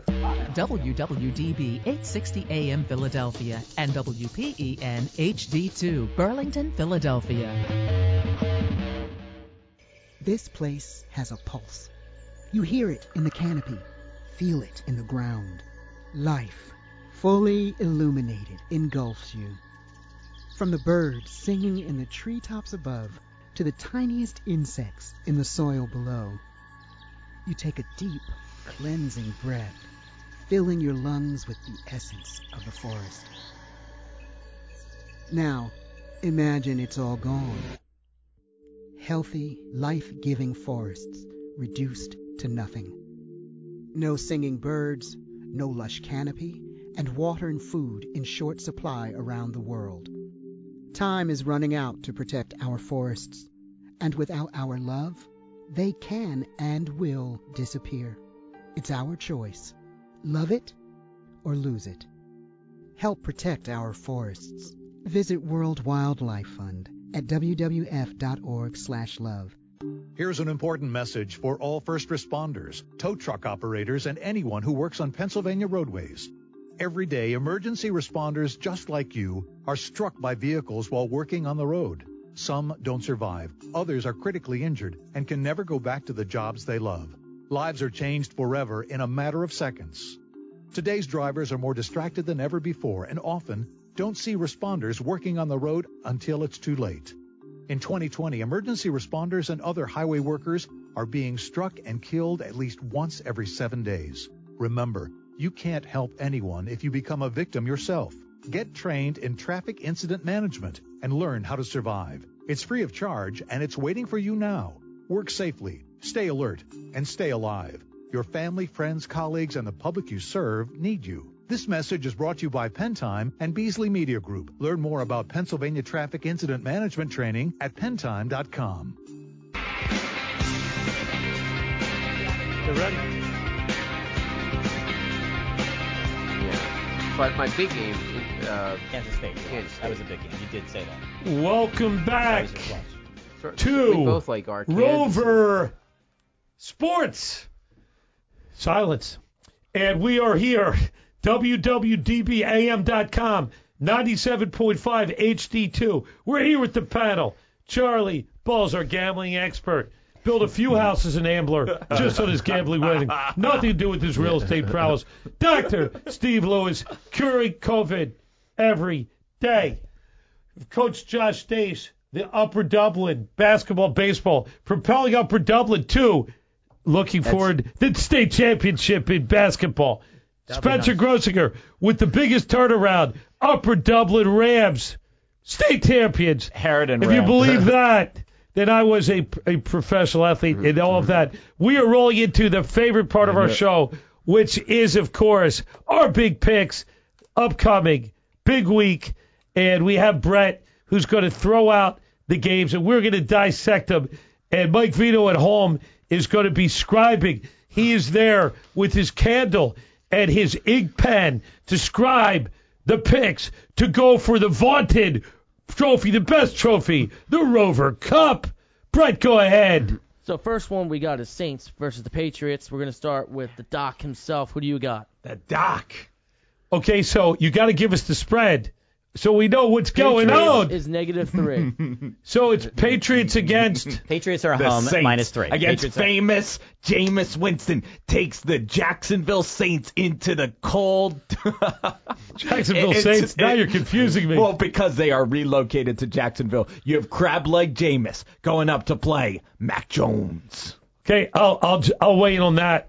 WWDB 860 AM Philadelphia and WPEN HD2 Burlington, Philadelphia. This place has a pulse. You hear it in the canopy, feel it in the ground. Life, fully illuminated, engulfs you. From the birds singing in the treetops above to the tiniest insects in the soil below. You take a deep, cleansing breath, filling your lungs with the essence of the forest. Now, imagine it's all gone. Healthy, life-giving forests reduced to nothing. No singing birds, no lush canopy, and water and food in short supply around the world. Time is running out to protect our forests, and without our love, they can and will disappear. It's our choice. Love it or lose it. Help protect our forests. Visit World Wildlife Fund at wwf.org/love. Here's an important message for all first responders, tow truck operators, and anyone who works on Pennsylvania roadways. Every day, emergency responders just like you are struck by vehicles while working on the road. Some don't survive, others are critically injured and can never go back to the jobs they love. Lives are changed forever in a matter of seconds. Today's drivers are more distracted than ever before and often don't see responders working on the road until it's too late. In 2020, emergency responders and other highway workers are being struck and killed at least once every 7 days. Remember, you can't help anyone if you become a victim yourself. Get trained in traffic incident management and learn how to survive. It's free of charge and it's waiting for you now. Work safely, stay alert, and stay alive. Your family, friends, colleagues, and the public you serve need you. This message is brought to you by Penntime and Beasley Media Group. Learn more about Pennsylvania traffic incident management training at penntime.com. You ready? Yeah. But my big game, Kansas State. That was a big game. You did say that. Welcome back we to both like our Rover Sports. Silence. And we are here, WWDBAM.com, 97.5 HD2. We're here with the panel. Charlie Balls, our gambling expert. Built a few houses in Ambler just on his gambling wedding. Nothing to do with his real estate prowess. Dr. Steve Lewis, curing COVID every day. Coach Josh Stace, the Upper Dublin basketball, baseball, propelling Upper Dublin to looking forward to the state championship in basketball. Spencer Grossinger with the biggest turnaround, Upper Dublin Rams, state champions. Harridan If Rams. you believe that, then I was a professional athlete and all of that. We are rolling into the favorite part of our show, which is, of course, our big picks, upcoming big week. And we have Brett, who's going to throw out the games, and we're going to dissect them. And Mike Vito at home is going to be scribing. He is there with his candle and his ink pen to scribe the picks to go for the vaunted trophy, the best trophy, the Rover Cup. Brett, go ahead. So first one we got is Saints versus the Patriots. We're going to start with the Doc himself. Who do you got? The Doc. Okay, so you got to give us the spread so we know what's going on. Is -3. So it's Patriots against... Patriots are The home Saints -3. against Patriots famous Jameis Winston takes the Jacksonville Saints into the cold. Jacksonville Saints. Now you're confusing me. Well, because they are relocated to Jacksonville. You have crab leg Jameis going up to play Mac Jones. Okay, I'll weigh in on that.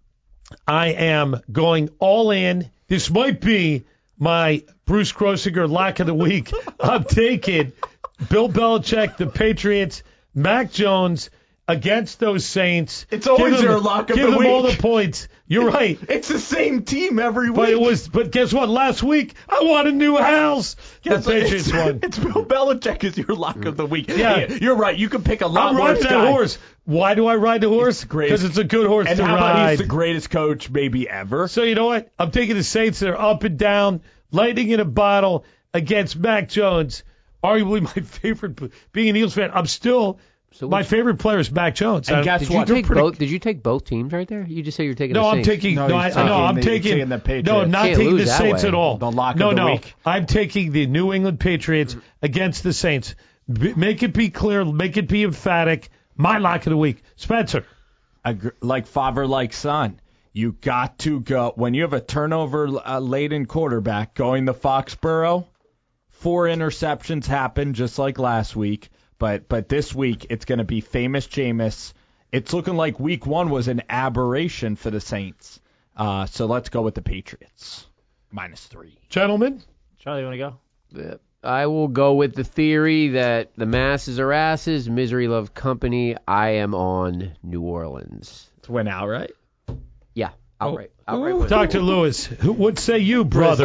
I am going all in. This might be my Bruce Grossinger lock of the week. I'm taking Bill Belichick, the Patriots, Mac Jones against those Saints. It's always your lock of the week. Give them all the points. You're right. It's the same team every week. But guess what? Last week, I want a new house. The Patriots won. It's Bill Belichick is your lock of the week. Yeah. Hey, you're right. You can pick a lot I'm worse riding that guy. horse. Why do I ride the horse? Because it's a good horse and to how ride. about he's the greatest coach maybe ever? So you know what? I'm taking the Saints. They're up and down, lightning in a bottle against Mac Jones. Arguably my favorite. Being an Eagles fan, I'm still So my favorite player is Mac Jones. And guess what? Did you take both teams right there? You just say you're taking no, the I'm Saints. taking. No, I'm taking the Patriots. No, I'm not Can't taking lose the that Saints way. at all. The lock of the week. I'm taking the New England Patriots against the Saints. Make it be clear. Make it be emphatic. My lock of the week, Spencer. Like father, like son. You got to go when you have a turnover laden quarterback going to Foxborough. 4 interceptions happen just like last week, but this week it's going to be famous Jameis. It's looking like week 1 was an aberration for the Saints. So let's go with the Patriots. -3. Gentlemen, Charlie, you want to go? I will go with the theory that the masses are asses, misery loves company. I am on New Orleans. It's win outright. Yeah, outright. Dr. Lewis, what say you, brother?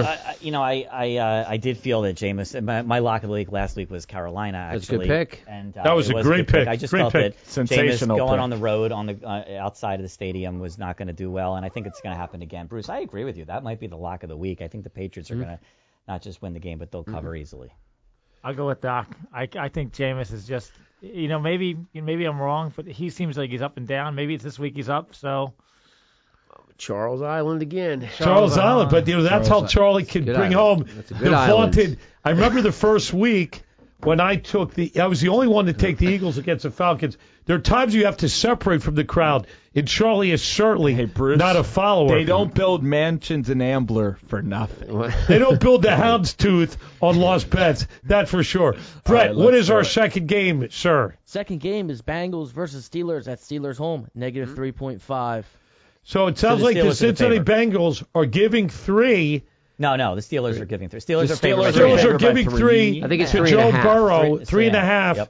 I did feel that Jameis. My lock of the week last week was Carolina. Actually, that's a good pick. And that was a great pick. I just great felt pick. that Sensational Jameis going pick. on the road on the outside of the stadium was not going to do well, and I think it's going to happen again. Bruce, I agree with you. That might be the lock of the week. I think the Patriots are going to not just win the game, but they'll cover easily. I'll go with Doc. I think Jameis is just, maybe I'm wrong, but he seems like he's up and down. Maybe it's this week he's up, so. Charles Island again. Charles Island, but that's how Charlie could bring home the vaunted. I remember the first week when I was the only one to take the Eagles against the Falcons. There are times you have to separate from the crowd, and Charlie is certainly Bruce, not a follower. They don't build mansions in Ambler for nothing. They don't build the houndstooth on lost bets, that's for sure. Brett, what is our second game, sir? Second game is Bengals versus Steelers at Steelers home, -3.5. So it sounds like the Cincinnati Bengals are giving 3. No, the Steelers are giving 3. Steelers are giving 3. I think it's to 3.5. Joe Burrow, 3.5. Yep.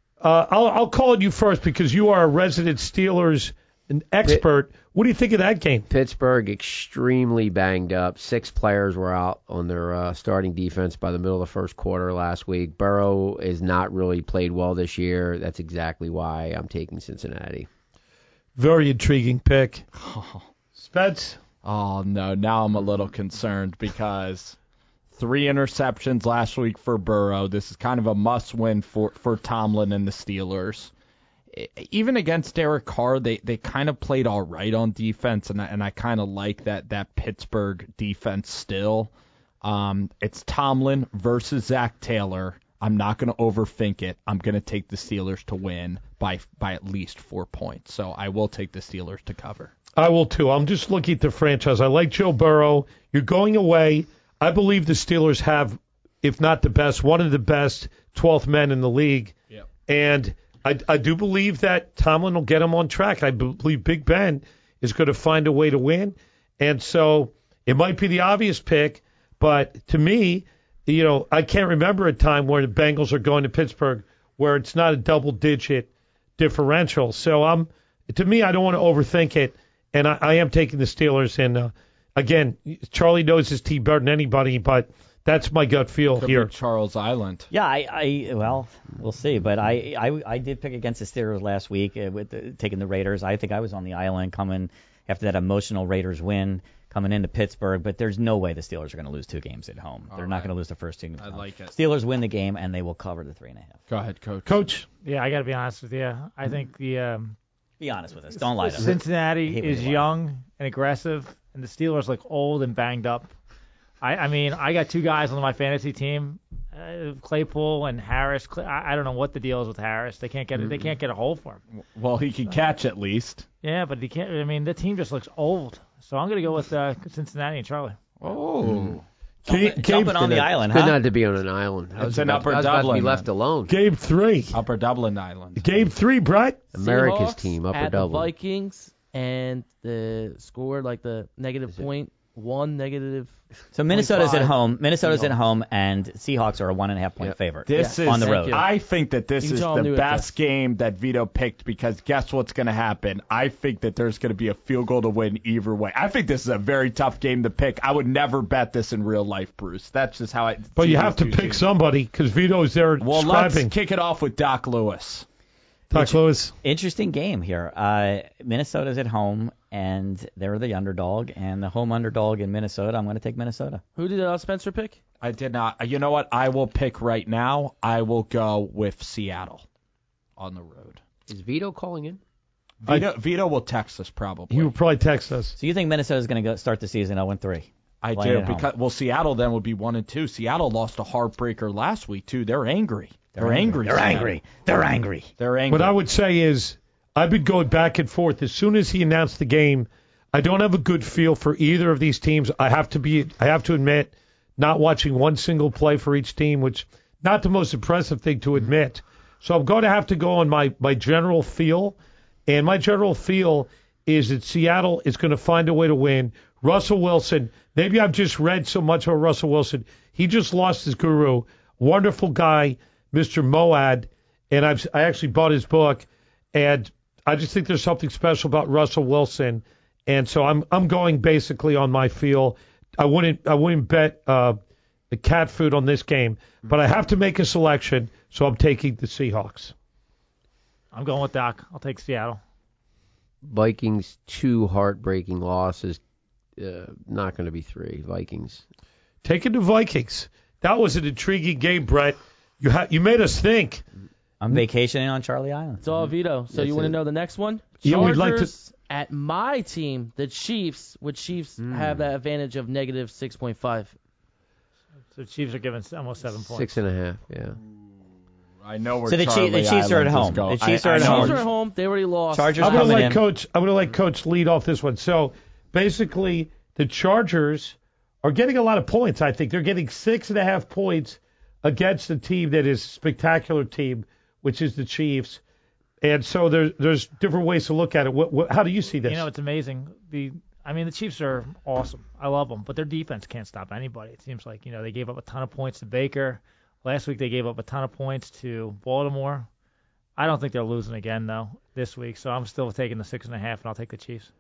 I'll call on you first because you are a resident Steelers expert. What do you think of that game? Pittsburgh extremely banged up. 6 players were out on their starting defense by the middle of the first quarter last week. Burrow has not really played well this year. That's exactly why I'm taking Cincinnati. Very intriguing pick. Spence? Oh, no. Now I'm a little concerned because 3 interceptions last week for Burrow. This is kind of a must-win for Tomlin and the Steelers. Even against Derek Carr, they kind of played all right on defense, and I kind of like that Pittsburgh defense still. It's Tomlin versus Zach Taylor. I'm not going to overthink it. I'm going to take the Steelers to win by at least 4 points. So I will take the Steelers to cover. I will too. I'm just looking at the franchise. I like Joe Burrow. You're going away. I believe the Steelers have, if not the best, one of the best 12th men in the league. Yep. And I do believe that Tomlin will get him on track. I believe Big Ben is going to find a way to win. And so it might be the obvious pick, but to me, I can't remember a time where the Bengals are going to Pittsburgh where it's not a double-digit differential. So to me, I don't want to overthink it, and I am taking the Steelers. And again, Charlie knows his team better than anybody, but that's my gut feel here. Charles Island. Yeah, well, we'll see. But I did pick against the Steelers last week with taking the Raiders. I think I was on the island coming after that emotional Raiders win coming into Pittsburgh. But there's no way the Steelers are going to lose 2 games at home. They're not going to lose the first 2 games. I like it. Steelers win the game, and they will cover the 3.5. Go ahead, Coach. Coach? Yeah, I got to be honest with you. I think the Be honest with us. Don't lie to us. Cincinnati is young and aggressive, and the Steelers look old and banged up. I mean, I got 2 guys on my fantasy team, Claypool and Harris. I don't know what the deal is with Harris. They can't get it. They can't get a hold for him. Well, he can catch at least. Yeah, but he can't. I mean, the team just looks old. So I'm going to go with Cincinnati and Charlie. Oh. Jumping on the island, Good huh? not to be on an island. I was in about Upper to Dublin. be left alone. Game 3. Upper Dublin Island. Game 3, Brett? America's Seahawks team, Upper at Dublin. the Vikings, and the score the -0.1 negative. So Minnesota's at 0.5. home. Minnesota's at home, and Seahawks are a 1.5 point favorite. This is on the thank road. you. I think that this You can is tell I'm the new at best this. game that Vito picked because guess what's going to happen? I think that there's going to be a field goal to win either way. I think this is a very tough game to pick. I would never bet this in real life, Bruce. That's just how I. But you have to pick somebody because Vito's there Well, describing. let's kick it off with Doc Lewis. Doc Lewis. Interesting game here. Minnesota's at home, and they're the underdog, and the home underdog in Minnesota. I'm going to take Minnesota. Who did Spencer pick? I did not. You know what? I will pick right now. I will go with Seattle. on the road. Is Vito calling in? Vito will text us probably. He will probably text us. So you think Minnesota's going to start the season 0-3? I do, because Seattle then would be 1-2. Seattle lost a heartbreaker last week too. They're angry. They're angry. What I would say is, I've been going back and forth. As soon as he announced the game, I don't have a good feel for either of these teams. I have to admit, not watching one single play for each team, which not the most impressive thing to admit. So I'm going to have to go on my general feel, and my general feel is that Seattle is going to find a way to win. Russell Wilson, maybe I've just read so much about Russell Wilson. He just lost his guru, wonderful guy, Mr. Moad, and I actually bought his book, and I just think there's something special about Russell Wilson, and so I'm going basically on my feel. I wouldn't bet the cat food on this game, but I have to make a selection, so I'm taking the Seahawks. I'm going with Doc. I'll take Seattle. Vikings 2 heartbreaking losses. Not going to be 3. Vikings. Taking the Vikings. That was an intriguing game, Brett. You made us think. I'm vacationing on Charlie Island. It's all Vito. So you want to know the next one? Yeah, Chargers we'd like to. At my team, the Chiefs, would Chiefs have that advantage of negative 6.5? So the Chiefs are giving almost 7 points. 6.5, yeah. I know where So the Chiefs are at home. The Chiefs are at home. Chiefs are at home. They already lost. Chargers I'm going coming to in. let Coach lead off this one. So basically, the Chargers are getting a lot of points. I think they're getting 6.5 points against a team that is a spectacular team, which is the Chiefs. And so there's different ways to look at it. How do you see this? You know, it's amazing. The Chiefs are awesome. I love them, but their defense can't stop anybody. It seems like, they gave up a ton of points to Baker. Last week they gave up a ton of points to Baltimore. I don't think they're losing again, though, this week. So I'm still taking the 6.5, and I'll take the Chiefs.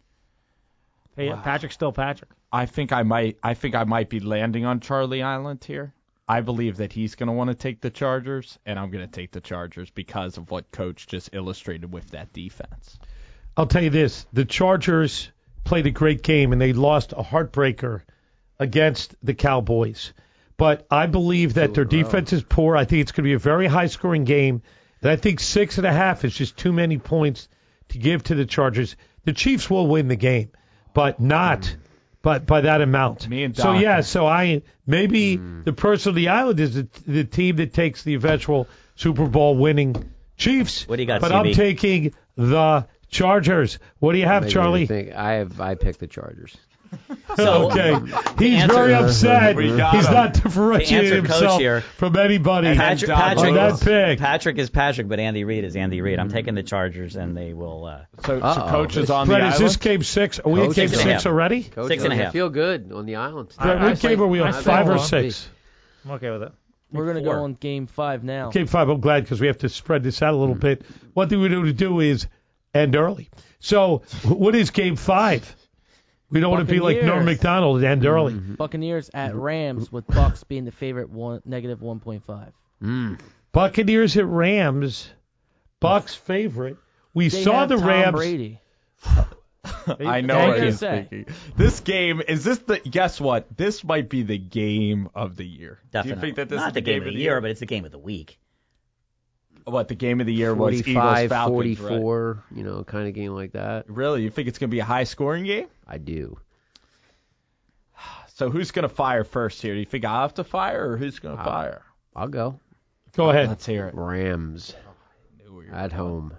Hey, wow. Patrick's still Patrick. I think I might be landing on Charlie Island here. I believe that he's going to want to take the Chargers, and I'm going to take the Chargers because of what Coach just illustrated with that defense. I'll tell you this. The Chargers played a great game, and they lost a heartbreaker against the Cowboys. But I believe that their defense is poor. I think it's going to be a very high-scoring game. And I think 6.5 is just too many points to give to the Chargers. The Chiefs will win the game, but not but by that amount. Me and Doc. So, yeah, the person on the island is the team that takes the eventual Super Bowl winning Chiefs. What do you got, But CB? I'm taking the Chargers. What do you have, Charlie? I picked the Chargers. So, okay. He's very upset. He's not differentiating himself from anybody. Patrick that pick. Patrick is Patrick, but Andy Reid is Andy Reid. I'm taking the Chargers, and they will. So Coach is on Brett, the is island? this game 6? Are we at game 6 already? Coach, 6.5. feel good on the island. Brett, what game are we on? 5 or 6? I'm okay with it. We're going to go on game 5 now. Game 5, I'm glad because we have to spread this out a little bit. One thing we need to do is end early. So what is game 5? We don't want to be like Norm Macdonald and end early. Buccaneers at Rams, with Bucs being the favorite, negative 1.5. Buccaneers at Rams. Bucs favorite. We saw the Tom Rams. Brady. I know what he's thinking. This game, guess what? This might be the game of the year. Definitely. Do you think that this Not is the game of the year, but it's the game of the week. What, the game of the year 45, was Eagles-Falcons, 44, right? Kind of game like that. Really? You think it's going to be a high-scoring game? I do. So who's going to fire first here? Do you think I'll have to fire, or who's going to fire? I'll go. Go ahead. Let's hear it. Rams. At home.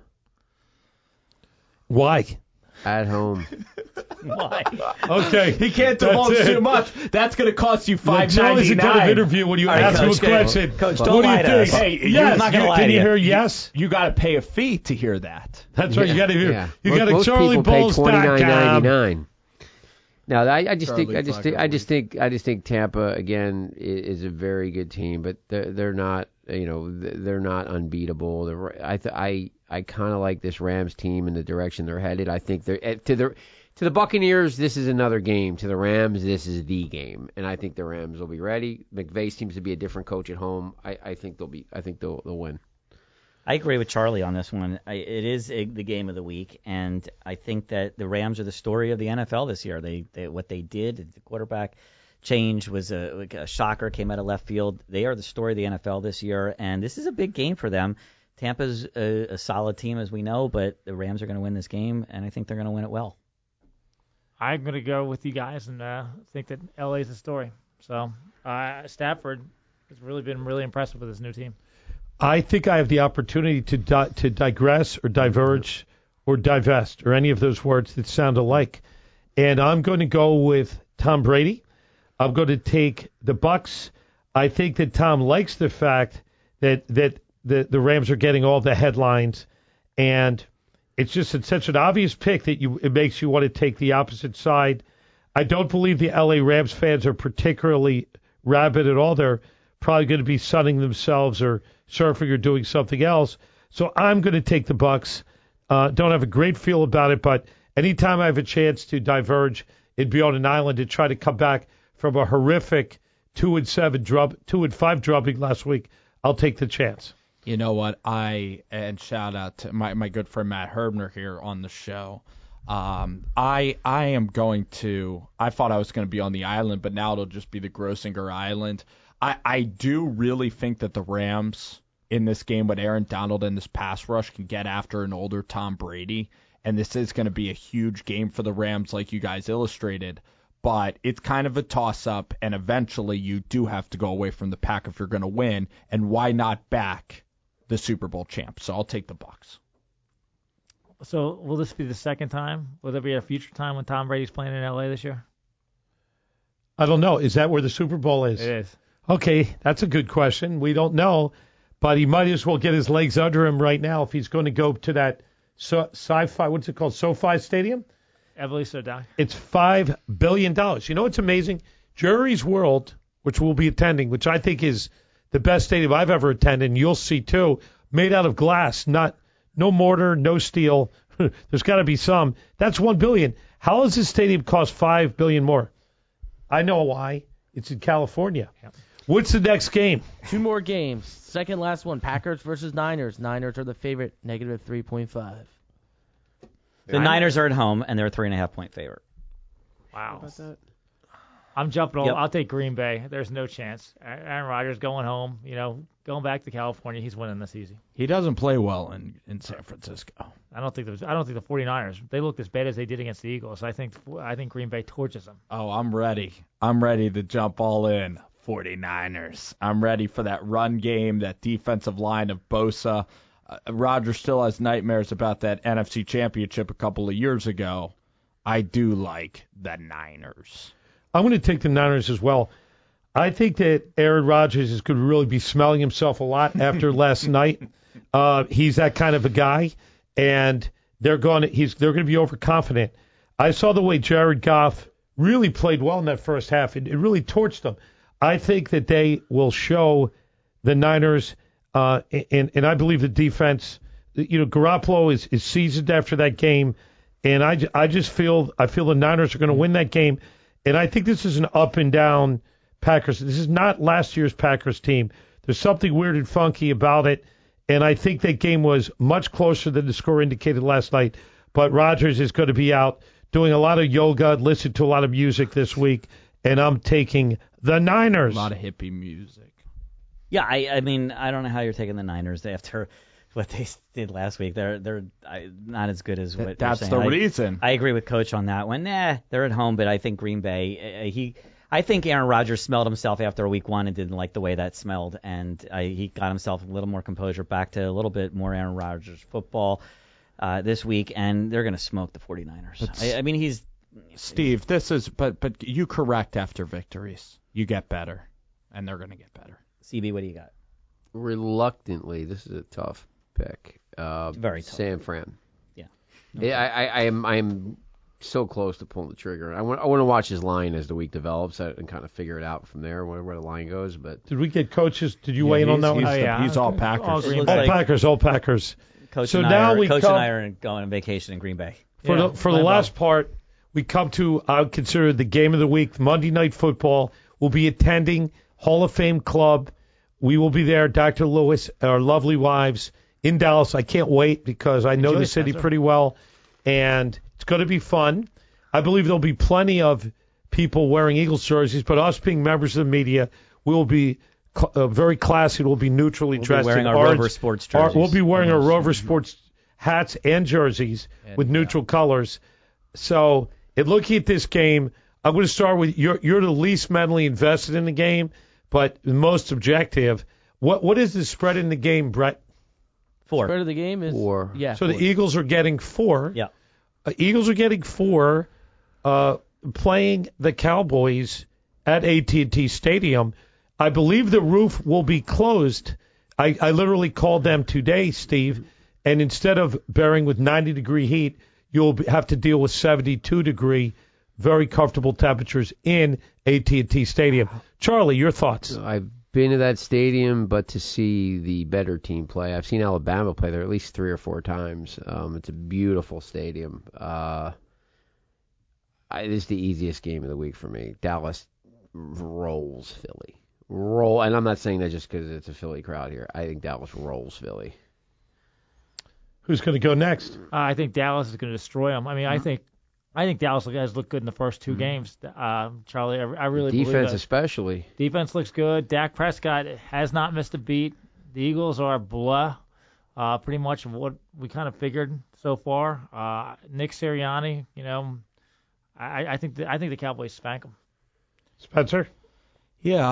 Why? At home. Why? Okay. He can't divulge too much. That's going to cost you $5.99. Charlie's a kind of interview when you ask him a question. Coach, what don't do lie you to think? us. Hey, yes. I'm not going to lie Can to you you. hear yes? You got to pay a fee to hear that. That's right. You got to hear. Yeah. You got to Most people pay CharlieBulls.com. $29.99. No, I just think Tampa again is a very good team, but they're not, they're not unbeatable. I kind of like this Rams team and the direction they're headed. I think they're to the Buccaneers, this is another game. To the Rams, this is the game, and I think the Rams will be ready. McVay seems to be a different coach at home. I think they'll win. I agree with Charlie on this one. It is the game of the week, and I think that the Rams are the story of the NFL this year. They what they did, the quarterback change was a shocker, came out of left field. They are the story of the NFL this year, and this is a big game for them Tampa's a solid team, as we know, but the Rams are going to win this game, and I think they're going to win it well. I'm going to go with you guys and think that LA's the story. So Stafford has really been really impressive with his new team. I think I have the opportunity to digress or diverge or divest or any of those words that sound alike. And I'm going to go with Tom Brady. I'm going to take the Bucs. I think that Tom likes the fact that the Rams are getting all the headlines, and it's such an obvious pick that it makes you want to take the opposite side. I don't believe the LA Rams fans are particularly rabid at all. They're probably going to be sunning themselves or surfing or doing something else. So I'm going to take the Bucs. Don't have a great feel about it, but anytime I have a chance to diverge and be on an island and try to come back from a horrific 2-5 drubbing last week, I'll take the chance. You know what? And shout out to my good friend Matt Herbner here on the show. I am going to. I thought I was going to be on the island, but now it'll just be the Grossinger Island. I do really think that the Rams in this game with Aaron Donald and this pass rush can get after an older Tom Brady, and this is going to be a huge game for the Rams, like you guys illustrated. But it's kind of a toss-up, and eventually you do have to go away from the pack if you're going to win, and why not back the Super Bowl champ? So I'll take the Bucs. So will this be the second time? Will there be a future time when Tom Brady's playing in L.A. this year? I don't know. Is that where the Super Bowl is? It is. Okay, that's a good question. We don't know, but he might as well get his legs under him right now if he's going to go to that SoFi, what's it called, SoFi Stadium? I believe so, Doc. It's $5 billion. You know what's amazing? Jerry's World, which we'll be attending, which I think is the best stadium I've ever attended, and you'll see too, made out of glass, no mortar, no steel. There's got to be some. That's $1 billion. How does this stadium cost $5 billion more? I know why. It's in California. Yep. What's the next game? 2 more games. Second last one, Packers versus Niners. Niners are the favorite, -3.5. The Niners are at home, and they're a 3.5-point favorite. Wow. How about that? I'm jumping. Yep. I'll take Green Bay. There's no chance. Aaron Rodgers going home. Going back to California. He's winning this easy. He doesn't play well in San Francisco. I don't think the 49ers. They looked as bad as they did against the Eagles. I think Green Bay torches them. Oh, I'm ready. I'm ready to jump all in. 49ers. I'm ready for that run game, that defensive line of Bosa. Rodgers still has nightmares about that NFC Championship a couple of years ago. I do like the Niners. I'm going to take the Niners as well. I think that Aaron Rodgers is going to really be smelling himself a lot after last night. He's that kind of a guy, and they're going to be overconfident. I saw the way Jared Goff really played well in that first half. It really torched them. I think that they will show the Niners, and I believe the defense. Garoppolo is seasoned after that game, and I feel the Niners are going to win that game. And I think this is an up and down Packers. This is not last year's Packers team. There's something weird and funky about it, and I think that game was much closer than the score indicated last night. But Rodgers is going to be out doing a lot of yoga, listening to a lot of music this week, and I'm taking the Niners. A lot of hippie music. Yeah, I mean, I don't know how you're taking the Niners after what they did last week. They're not as good as what that's you're saying. The reason. I agree with Coach on that one. They're at home, but I think Green Bay. I think Aaron Rodgers smelled himself after week 1 and didn't like the way that smelled, and he got himself a little more composure, back to a little bit more Aaron Rodgers football this week, and they're going to smoke the 49ers. I mean, he's Steve. This is, but you correct after victories. You get better, and they're going to get better. CB, what do you got? Reluctantly, this is a tough pick. Very tough. San Fran. Yeah. Okay. I am so close to pulling the trigger. I want to watch his line as the week develops and kind of figure it out from there where the line goes. But did we get coaches? Did you weigh in on that one? He's all Packers. All Packers. Coach and I are going on vacation in Green Bay. For the last part, we come to, I would consider the game of the week, Monday Night Football. We'll be attending Hall of Fame Club. We will be there, Dr. Lewis, our lovely wives, in Dallas. I can't wait because I know the city pretty well, and it's going to be fun. I believe there'll be plenty of people wearing Eagles jerseys, but us being members of the media, we'll be very classy. We'll be neutrally dressed. We'll be wearing in our orange. Rover Sports jerseys. We'll be wearing our Rover Sports hats and jerseys with neutral colors. So, in looking at this game, I'm going to start with you're the least mentally invested in the game, but the most subjective. What is the spread in the game, Brett? 4. Spread of the game is 4. Yeah. So 4. the Eagles are getting 4. Yeah. Eagles are getting 4. Playing the Cowboys at AT&T Stadium. I believe the roof will be closed. I literally called them today, Steve, and instead of bearing with 90-degree heat, you'll have to deal with 72-degree, very comfortable temperatures in AT&T Stadium. Charlie, your thoughts? I've been to that stadium, but to see the better team play. I've seen Alabama play there at least 3 or 4 times. It's a beautiful stadium. This is the easiest game of the week for me. Dallas rolls Philly. And I'm not saying that just because it's a Philly crowd here. I think Dallas rolls Philly. Who's going to go next? I think Dallas is going to destroy them. I mean, I think Dallas guys look good in the first 2 games. Charlie, I really believe that. Defense especially. Defense looks good. Dak Prescott has not missed a beat. The Eagles are blah, pretty much what we kind of figured so far. Nick Sirianni, I think the Cowboys spank them. Spencer? Yeah,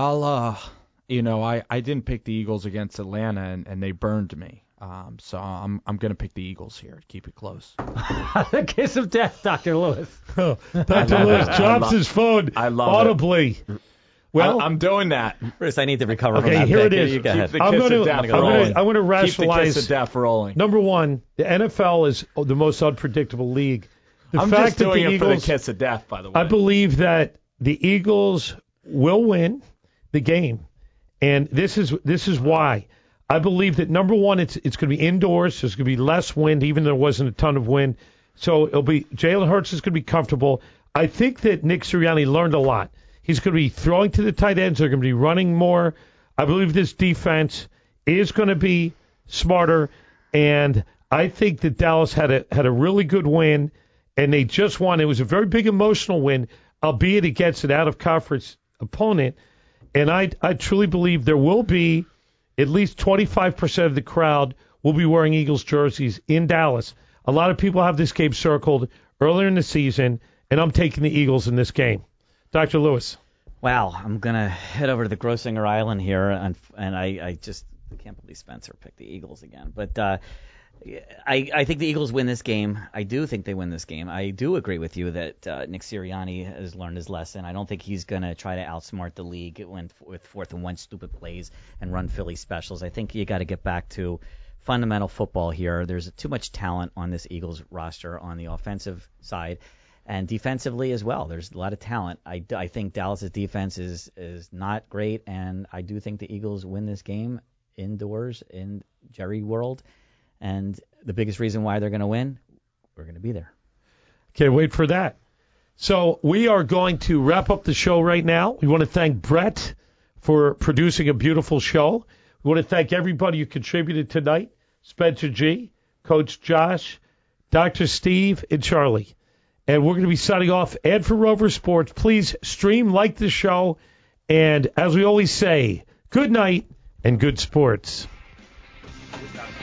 I didn't pick the Eagles against Atlanta, and they burned me. So I'm going to pick the Eagles here. Keep it close. The kiss of death, Dr. Lewis. Dr. Lewis drops his phone audibly. Well, I'm doing that. Bruce, I need to recover from that. Okay, here it is. Keep the kiss of death rolling. I'm going to rationalize. Keep the kiss of death rolling. Number one, the NFL is the most unpredictable league. I'm just doing it for the kiss of death, by the way. I believe that the Eagles will win the game, and this is why. I believe that, number one, it's going to be indoors. There's going to be less wind, even though there wasn't a ton of wind. So it'll be Jalen Hurts is going to be comfortable. I think that Nick Sirianni learned a lot. He's going to be throwing to the tight ends. They're going to be running more. I believe this defense is going to be smarter, and I think that Dallas had a really good win, and they just won. It was a very big emotional win, albeit against an out-of-conference opponent. And I truly believe there will be at least 25% of the crowd will be wearing Eagles jerseys in Dallas. A lot of people have this game circled earlier in the season, and I'm taking the Eagles in this game. Dr. Lewis. Wow, I'm going to head over to the Grossinger Island here, and I can't believe Spencer picked the Eagles again. But I think the Eagles win this game. I do think they win this game. I do agree with you that Nick Sirianni has learned his lesson. I don't think he's going to try to outsmart the league with 4th and 1 stupid plays and run Philly specials. I think you got to get back to fundamental football here. There's too much talent on this Eagles roster on the offensive side and defensively as well. There's a lot of talent. I think Dallas's defense is not great, and I do think the Eagles win this game indoors in Jerry World. And the biggest reason why they're going to win, we're going to be there. Can't wait for that. So we are going to wrap up the show right now. We want to thank Brett for producing a beautiful show. We want to thank everybody who contributed tonight, Spencer G., Coach Josh, Dr. Steve, and Charlie. And we're going to be signing off. And for Rover Sports, please stream, like the show, and as we always say, good night and good sports.